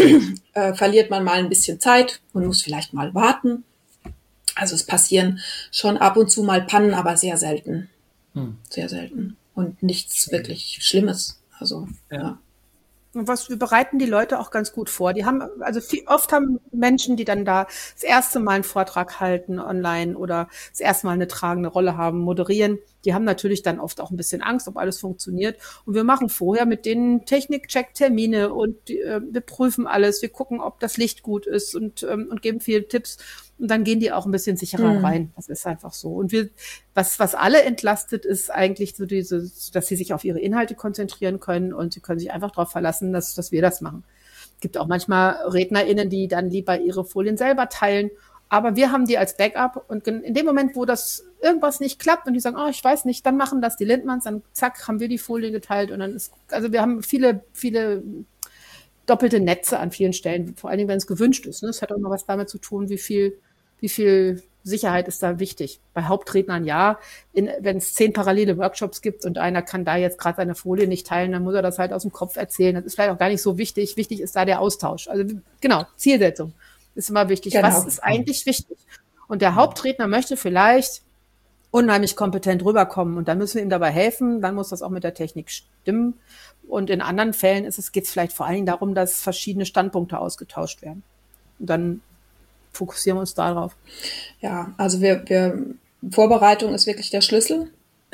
[SPEAKER 1] äh, verliert man mal ein bisschen Zeit und muss vielleicht mal warten. Also es passieren schon ab und zu mal Pannen, aber sehr selten. Hm. Sehr selten. Und nichts wirklich Schlimmes. Also, ja. ja.
[SPEAKER 2] Und was, wir bereiten die Leute auch ganz gut vor. Die haben, also viel, oft haben Menschen, die dann da das erste Mal einen Vortrag halten online oder das erste Mal eine tragende Rolle haben, moderieren, die haben natürlich dann oft auch ein bisschen Angst, ob alles funktioniert. Und wir machen vorher mit denen Technik-Check-Termine und äh, wir prüfen alles, wir gucken, ob das Licht gut ist und, ähm, und geben viele Tipps. Und dann gehen die auch ein bisschen sicherer mhm. rein. Das ist einfach so. Und wir, was, was alle entlastet, ist eigentlich so diese, dass sie sich auf ihre Inhalte konzentrieren können und sie können sich einfach darauf verlassen, dass, dass wir das machen. Es gibt auch manchmal RednerInnen, die dann lieber ihre Folien selber teilen. Aber wir haben die als Backup und in dem Moment, wo das irgendwas nicht klappt und die sagen, oh, ich weiß nicht, dann machen das die Lindmanns, dann zack, haben wir die Folie geteilt und dann ist, also wir haben viele, viele doppelte Netze an vielen Stellen, vor allen Dingen, wenn es gewünscht ist. Ne? Das hat auch noch was damit zu tun, wie viel, wie viel Sicherheit ist da wichtig. Bei Hauptrednern ja, in, wenn es zehn parallele Workshops gibt und einer kann da jetzt gerade seine Folie nicht teilen, dann muss er das halt aus dem Kopf erzählen. Das ist vielleicht auch gar nicht so wichtig. Wichtig ist da der Austausch. Also genau, Zielsetzung ist immer wichtig. Genau. Was ist eigentlich wichtig? Und der Hauptredner möchte vielleicht unheimlich kompetent rüberkommen und dann müssen wir ihm dabei helfen. Dann muss das auch mit der Technik stimmen. Und in anderen Fällen ist es, geht es vielleicht vor allen Dingen darum, dass verschiedene Standpunkte ausgetauscht werden. Und dann fokussieren wir uns darauf.
[SPEAKER 1] Ja, also wir, wir Vorbereitung ist wirklich der Schlüssel.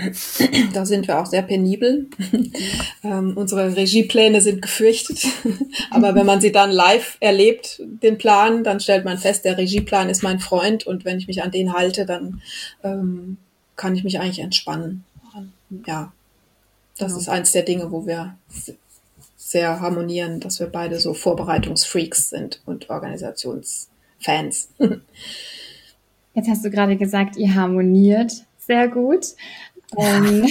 [SPEAKER 1] Da sind wir auch sehr penibel. ähm, unsere Regiepläne sind gefürchtet. Aber wenn man sie dann live erlebt, den Plan, dann stellt man fest, der Regieplan ist mein Freund und wenn ich mich an den halte, dann ähm, kann ich mich eigentlich entspannen. Ja, das genau. ist eins der Dinge, wo wir sehr harmonieren, dass wir beide so Vorbereitungsfreaks sind und Organisationsfans.
[SPEAKER 5] Jetzt hast du gerade gesagt, ihr harmoniert sehr gut. Ähm,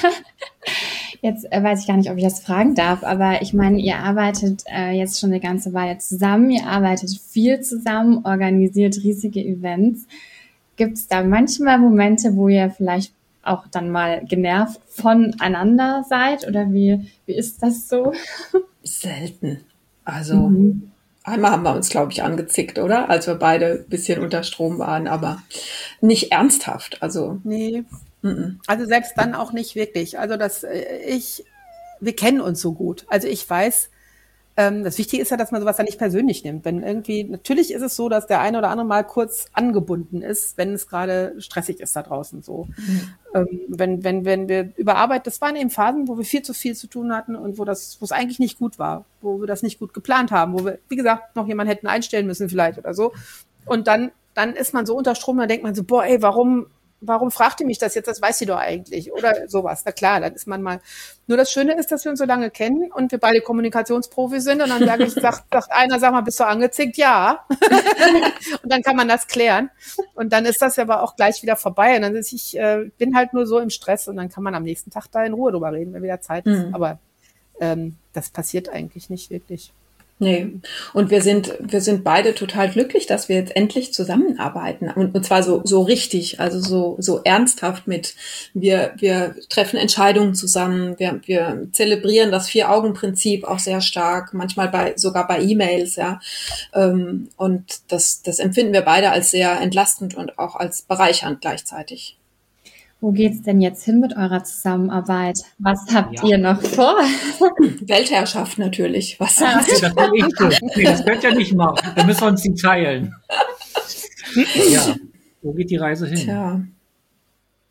[SPEAKER 5] jetzt äh, weiß ich gar nicht, ob ich das fragen darf, aber ich meine, ihr arbeitet äh, jetzt schon eine ganze Weile zusammen, ihr arbeitet viel zusammen, organisiert riesige Events. Gibt es da manchmal Momente, wo ihr vielleicht auch dann mal genervt voneinander seid oder wie, wie ist das so?
[SPEAKER 1] Selten. Also mhm. einmal haben wir uns, glaube ich, angezickt, oder? Als wir beide ein bisschen unter Strom waren, aber nicht ernsthaft. Also
[SPEAKER 2] nee. Also selbst dann auch nicht wirklich. Also dass ich, wir kennen uns so gut. Also ich weiß, ähm, das Wichtige ist ja, dass man sowas dann nicht persönlich nimmt. Wenn irgendwie, natürlich ist es so, dass der eine oder andere mal kurz angebunden ist, wenn es gerade stressig ist da draußen so. Mhm. Ähm, wenn, wenn, wenn wir überarbeiten, das waren eben Phasen, wo wir viel zu viel zu tun hatten und wo das, wo es eigentlich nicht gut war, wo wir das nicht gut geplant haben, wo wir, wie gesagt, noch jemanden hätten einstellen müssen vielleicht oder so. Und dann, dann ist man so unter Strom, dann denkt man so, boah, ey, warum, Warum fragt ihr mich das jetzt? Das weiß sie doch eigentlich. Oder sowas. Na klar, dann ist man mal. Nur das Schöne ist, dass wir uns so lange kennen und wir beide Kommunikationsprofis sind. Und dann sage ich, sagt, sagt einer, sag mal, bist du angezickt? Ja. Und dann kann man das klären. Und dann ist das aber auch gleich wieder vorbei. Und dann ist ich, äh, bin halt nur so im Stress und dann kann man am nächsten Tag da in Ruhe drüber reden, wenn wieder Zeit ist. Mhm. Aber ähm, das passiert eigentlich nicht wirklich.
[SPEAKER 1] Nee. Und wir sind, wir sind beide total glücklich, dass wir jetzt endlich zusammenarbeiten. Und, und zwar so, so richtig, also so, so ernsthaft mit, wir, wir treffen Entscheidungen zusammen, wir, wir zelebrieren das Vier-Augen-Prinzip auch sehr stark, manchmal bei, sogar bei E-Mails, ja. Und das, das empfinden wir beide als sehr entlastend und auch als bereichernd gleichzeitig.
[SPEAKER 5] Wo geht's denn jetzt hin mit eurer Zusammenarbeit? Was habt ja. ihr noch vor?
[SPEAKER 1] Weltherrschaft natürlich. Was
[SPEAKER 4] ja, das, nee, das könnt ihr nicht machen. Da müssen wir uns die teilen. Ja, wo geht die Reise hin?
[SPEAKER 1] Tja.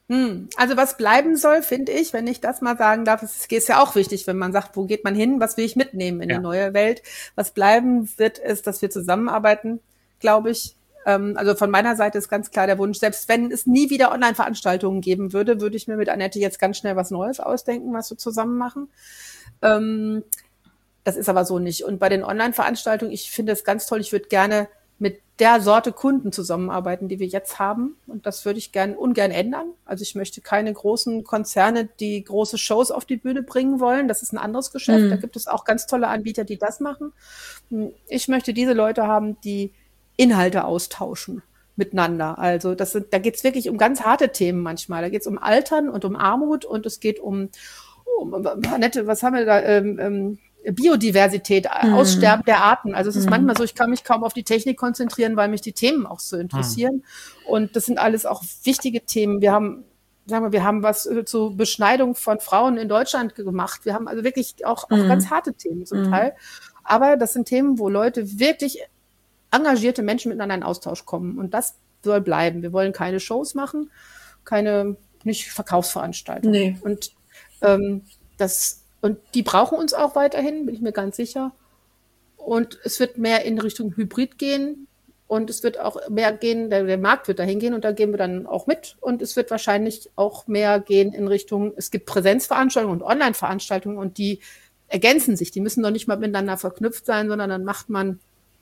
[SPEAKER 2] Hm. Also was bleiben soll, finde ich, wenn ich das mal sagen darf, es ist ja auch wichtig, wenn man sagt, wo geht man hin, was will ich mitnehmen in
[SPEAKER 4] Ja.
[SPEAKER 2] die neue Welt. Was bleiben wird, ist, dass wir zusammenarbeiten, glaube ich. Ähm, also von meiner Seite ist ganz klar der Wunsch, selbst wenn es nie wieder Online-Veranstaltungen geben würde, würde ich mir mit Annette jetzt ganz schnell was Neues ausdenken, was wir zusammen machen. Ähm, das ist aber so nicht. Und bei den Online-Veranstaltungen, ich finde es ganz toll, ich würde gerne mit der Sorte Kunden zusammenarbeiten, die wir jetzt haben. Und das würde ich gern ungern ändern. Also ich möchte keine großen Konzerne, die große Shows auf die Bühne bringen wollen. Das ist ein anderes Geschäft. Mhm. Da gibt es auch ganz tolle Anbieter, die das machen. Ich möchte diese Leute haben, die Inhalte austauschen miteinander. Also das sind, da geht es wirklich um ganz harte Themen manchmal. Da geht es um Altern und um Armut und es geht um, um Annette, was haben wir da? Ähm, ähm, Biodiversität, mhm. Aussterben der Arten. Also es ist mhm. manchmal so, ich kann mich kaum auf die Technik konzentrieren, weil mich die Themen auch so interessieren. Mhm. Und das sind alles auch wichtige Themen. Wir haben, sagen wir, wir haben was zur Beschneidung von Frauen in Deutschland gemacht. Wir haben also wirklich auch, auch mhm. ganz harte Themen zum mhm. Teil. Aber das sind Themen, wo Leute wirklich engagierte Menschen miteinander in Austausch kommen. Und das soll bleiben. Wir wollen keine Shows machen, keine, nicht Verkaufsveranstaltungen. Nee. Und ähm, das Und die brauchen uns auch weiterhin, bin ich mir ganz sicher. Und es wird mehr in Richtung Hybrid gehen. Und es wird auch mehr gehen, der, der Markt wird dahin gehen und da gehen wir dann auch mit. Und es wird wahrscheinlich auch mehr gehen in Richtung, es gibt Präsenzveranstaltungen und Online-Veranstaltungen und die ergänzen sich. Die müssen noch nicht mal miteinander verknüpft sein, sondern dann macht man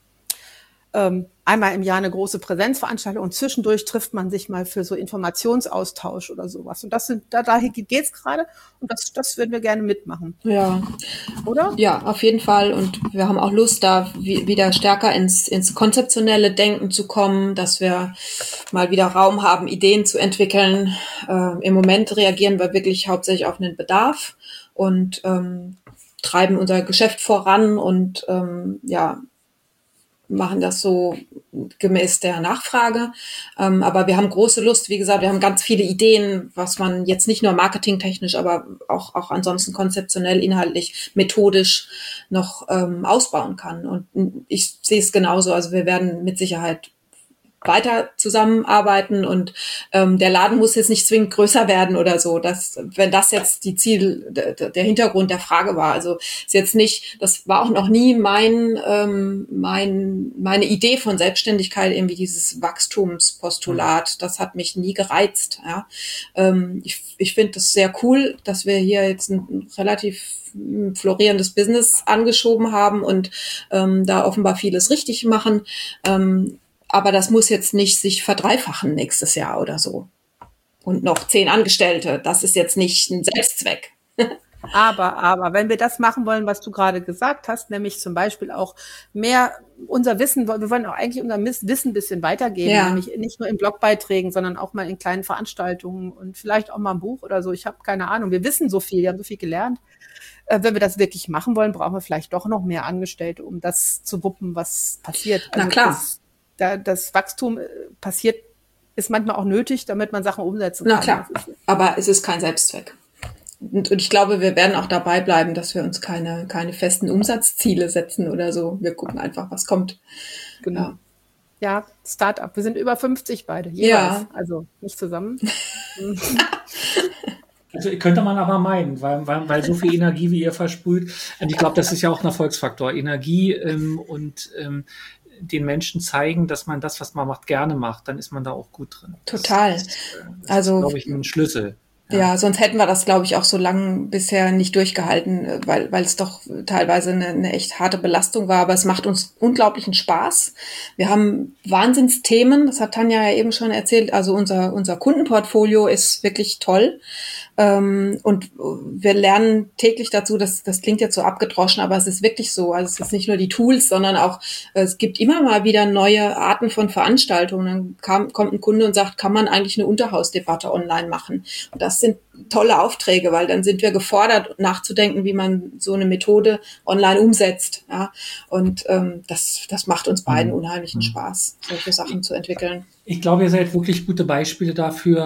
[SPEAKER 2] ähm, einmal im Jahr eine große Präsenzveranstaltung und zwischendurch trifft man sich mal für so Informationsaustausch oder sowas. Und das sind, da, daher geht's gerade und das, das würden wir gerne mitmachen.
[SPEAKER 1] Ja.
[SPEAKER 2] Oder?
[SPEAKER 1] Ja, auf jeden Fall. Und wir haben auch Lust, da wie, wieder stärker ins, ins konzeptionelle Denken zu kommen, dass wir mal wieder Raum haben, Ideen zu entwickeln. Äh, im Moment reagieren wir wirklich hauptsächlich auf einen Bedarf und ähm, treiben unser Geschäft voran und ähm, ja, machen das so gemäß der Nachfrage. Ähm, aber wir haben große Lust, wie gesagt, wir haben ganz viele Ideen, was man jetzt nicht nur marketingtechnisch, aber auch, auch ansonsten konzeptionell, inhaltlich, methodisch noch ähm, ausbauen kann. Und ich sehe es genauso. Also wir werden mit Sicherheit weiter zusammenarbeiten und ähm, der Laden muss jetzt nicht zwingend größer werden oder so. Das, wenn das jetzt die Ziel, der, der Hintergrund der Frage war, also ist jetzt nicht, das war auch noch nie mein, ähm, mein, meine Idee von Selbstständigkeit, irgendwie dieses Wachstumspostulat. Das hat mich nie gereizt. Ja, ähm, ich, ich finde das sehr cool, dass wir hier jetzt ein relativ florierendes Business angeschoben haben und ähm, da offenbar vieles richtig machen. Ähm, Aber das muss jetzt nicht sich verdreifachen nächstes Jahr oder so. Und noch zehn Angestellte. Das ist jetzt nicht ein Selbstzweck.
[SPEAKER 2] Aber, aber, wenn wir das machen wollen, was du gerade gesagt hast, nämlich zum Beispiel auch mehr unser Wissen, wir wollen auch eigentlich unser Wissen ein bisschen weitergeben, ja. Nämlich nicht nur in Blogbeiträgen, sondern auch mal in kleinen Veranstaltungen und vielleicht auch mal ein Buch oder so. Ich habe keine Ahnung. Wir wissen so viel, wir haben so viel gelernt. Wenn wir das wirklich machen wollen, brauchen wir vielleicht doch noch mehr Angestellte, um das zu wuppen, was passiert.
[SPEAKER 1] Also Na klar.
[SPEAKER 2] Das, Da das Wachstum passiert, ist manchmal auch nötig, damit man Sachen umsetzen kann.
[SPEAKER 1] Na klar, aber es ist kein Selbstzweck. Und, und ich glaube, wir werden auch dabei bleiben, dass wir uns keine, keine festen Umsatzziele setzen oder so. Wir gucken einfach, was kommt.
[SPEAKER 2] Genau. Ja, ja, Start-up. Wir sind über fünfzig beide. Jeweils. Ja. Also nicht zusammen.
[SPEAKER 4] Also könnte man aber meinen, weil, weil, weil so viel Energie, wie ihr versprüht. Und ich glaube, das ist ja auch ein Erfolgsfaktor. Energie ähm, und ähm, den Menschen zeigen, dass man das, was man macht, gerne macht, dann ist man da auch gut drin.
[SPEAKER 1] Total.
[SPEAKER 4] Das, das
[SPEAKER 1] also,
[SPEAKER 4] ist, glaube ich, ein Schlüssel.
[SPEAKER 1] Ja. ja, sonst hätten wir das, glaube ich, auch so lange bisher nicht durchgehalten, weil weil es doch teilweise eine, eine echt harte Belastung war. Aber es macht uns unglaublichen Spaß. Wir haben Wahnsinnsthemen, das hat Tanja ja eben schon erzählt. Also unser unser Kundenportfolio ist wirklich toll. Ähm, und wir lernen täglich dazu, das, das klingt jetzt so abgedroschen, aber es ist wirklich so. Also es ist nicht nur die Tools, sondern auch, es gibt immer mal wieder neue Arten von Veranstaltungen. Dann kam, kommt ein Kunde und sagt, kann man eigentlich eine Unterhausdebatte online machen? Und das sind tolle Aufträge, weil dann sind wir gefordert, nachzudenken, wie man so eine Methode online umsetzt. Ja? Und ähm, das, das macht uns beiden unheimlichen Spaß, solche Sachen zu entwickeln.
[SPEAKER 4] Ich glaube, ihr seid wirklich gute Beispiele dafür,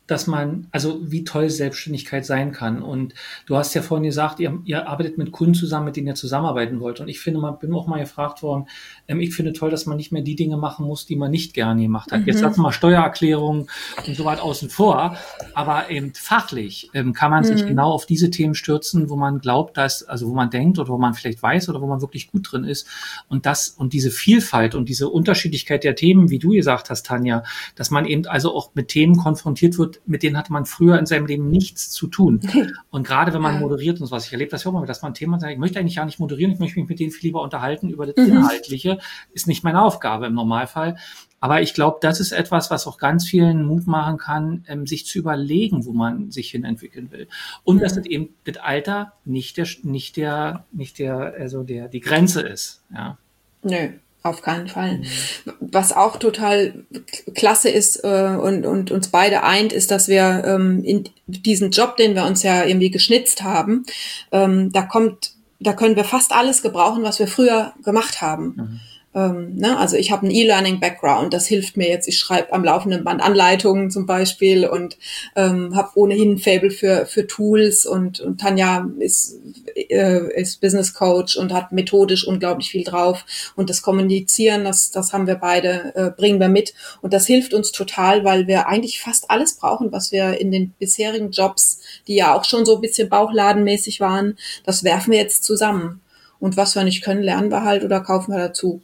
[SPEAKER 4] dass man, also wie toll Selbstständigkeit sein kann. Und du hast ja vorhin gesagt, ihr, ihr arbeitet mit Kunden zusammen, mit denen ihr zusammenarbeiten wollt. Und ich finde, man bin auch mal gefragt worden, ähm, ich finde toll, dass man nicht mehr die Dinge machen muss, die man nicht gerne gemacht hat. Mhm. Jetzt lassen wir mal Steuererklärungen und so weit außen vor. Aber eben fachlich ähm, kann man mhm. sich genau auf diese Themen stürzen, wo man glaubt, dass, also wo man denkt oder wo man vielleicht weiß oder wo man wirklich gut drin ist. Und das, und diese Vielfalt und diese Unterschiedlichkeit der Themen, wie du gesagt hast, Tanja, dass man eben also auch mit Themen konfrontiert wird, mit denen hatte man früher in seinem Leben nichts zu tun. Und gerade wenn man moderiert und so was, ich erlebe das ja auch mal, dass man Themen sagt, ich möchte eigentlich gar nicht moderieren, ich möchte mich mit denen viel lieber unterhalten über das mhm. Inhaltliche, ist nicht meine Aufgabe im Normalfall. Aber ich glaube, das ist etwas, was auch ganz vielen Mut machen kann, ähm, sich zu überlegen, wo man sich hin entwickeln will. Und mhm. dass das eben das Alter nicht der, nicht der, nicht der, also der, die Grenze ist, ja.
[SPEAKER 1] Nö. Auf keinen Fall. Mhm. Was auch total klasse ist äh, und, und uns beide eint, ist, dass wir ähm, in diesen Job, den wir uns ja irgendwie geschnitzt haben, ähm, da kommt, da können wir fast alles gebrauchen, was wir früher gemacht haben. Mhm. Ähm, ne? Also ich habe einen E-Learning-Background, das hilft mir jetzt. Ich schreibe am laufenden Band Anleitungen zum Beispiel und ähm, habe ohnehin ein Faible für für Tools und, und Tanja ist, äh, ist Business Coach und hat methodisch unglaublich viel drauf. Und das Kommunizieren, das das haben wir beide, äh, bringen wir mit. Und das hilft uns total, weil wir eigentlich fast alles brauchen, was wir in den bisherigen Jobs, die ja auch schon so ein bisschen bauchladenmäßig waren, das werfen wir jetzt zusammen. Und was wir nicht können, lernen wir halt oder kaufen wir dazu.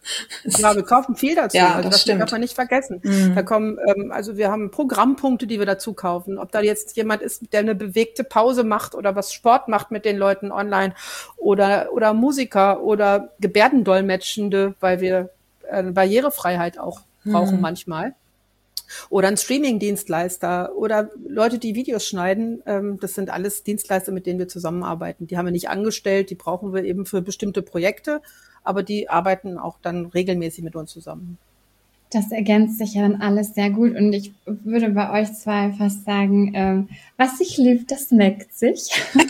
[SPEAKER 2] Ja, wir kaufen viel dazu.
[SPEAKER 1] Ja,
[SPEAKER 2] also
[SPEAKER 1] das,
[SPEAKER 2] das
[SPEAKER 1] stimmt.
[SPEAKER 2] darf man nicht vergessen.
[SPEAKER 1] Mhm.
[SPEAKER 2] Da kommen, ähm, also wir haben Programmpunkte, die wir dazu kaufen. Ob da jetzt jemand ist, der eine bewegte Pause macht oder was Sport macht mit den Leuten online oder oder Musiker oder Gebärdendolmetschende, weil wir äh, Barrierefreiheit auch brauchen mhm. manchmal. Oder ein Streaming-Dienstleister oder Leute, die Videos schneiden. Ähm, das sind alles Dienstleister, mit denen wir zusammenarbeiten. Die haben wir nicht angestellt, die brauchen wir eben für bestimmte Projekte, aber die arbeiten auch dann regelmäßig mit uns zusammen.
[SPEAKER 5] Das ergänzt sich ja dann alles sehr gut und ich würde bei euch zwei fast sagen, ähm, was sich liebt, das neckt sich.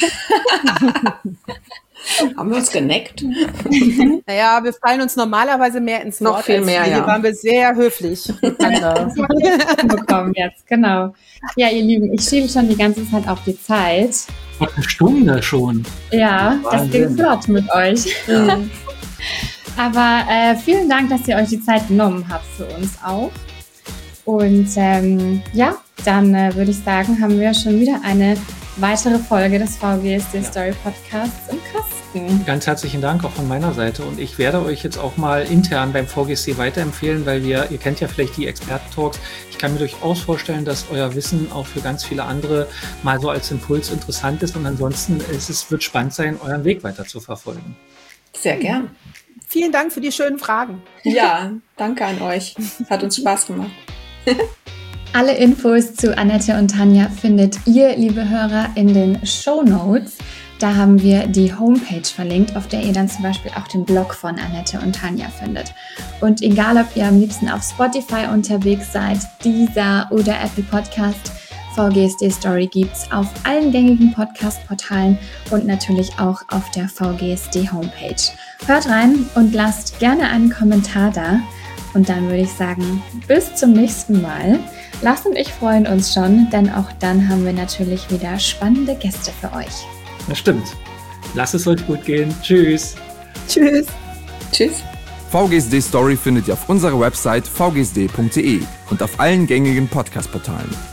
[SPEAKER 1] Haben wir uns geneckt?
[SPEAKER 2] Naja, wir fallen uns normalerweise mehr ins Wort.
[SPEAKER 1] Noch viel mehr,
[SPEAKER 2] hier
[SPEAKER 1] ja.
[SPEAKER 2] waren wir sehr höflich.
[SPEAKER 5] Das bekommen jetzt, genau. Ja, ihr Lieben, ich schiebe schon die ganze Zeit auf die Zeit.
[SPEAKER 4] Eine Stunde schon.
[SPEAKER 5] Ja, das ging flott mit euch. Ja. Aber äh, vielen Dank, dass ihr euch die Zeit genommen habt für uns auch. Und ähm, ja, dann äh, würde ich sagen, haben wir schon wieder eine weitere Folge des V G S D ja. Story Podcasts im Kasten.
[SPEAKER 4] Ganz herzlichen Dank auch von meiner Seite und ich werde euch jetzt auch mal intern beim V G S D weiterempfehlen, weil wir, ihr kennt ja vielleicht die Experten-Talks, ich kann mir durchaus vorstellen, dass euer Wissen auch für ganz viele andere mal so als Impuls interessant ist und ansonsten ist es, wird spannend sein, euren Weg weiter zu verfolgen.
[SPEAKER 1] Sehr gern.
[SPEAKER 2] Vielen Dank für die schönen Fragen.
[SPEAKER 1] Ja, danke an euch. Hat uns Spaß gemacht.
[SPEAKER 5] Alle Infos zu Annette und Tanja findet ihr, liebe Hörer, in den Shownotes. Da haben wir die Homepage verlinkt, auf der ihr dann zum Beispiel auch den Blog von Annette und Tanja findet. Und egal, ob ihr am liebsten auf Spotify unterwegs seid, Deezer oder Apple Podcast, V G S D Story gibt's auf allen gängigen Podcast-Portalen und natürlich auch auf der V G S D Homepage. Hört rein und lasst gerne einen Kommentar da. Und dann würde ich sagen, bis zum nächsten Mal. Lars und ich freuen uns schon, denn auch dann haben wir natürlich wieder spannende Gäste für euch.
[SPEAKER 4] Das stimmt. Lasst es euch gut gehen. Tschüss.
[SPEAKER 2] Tschüss.
[SPEAKER 1] Tschüss.
[SPEAKER 3] V G S D Story findet ihr auf unserer Website v g s d punkt d e und auf allen gängigen Podcast-Portalen.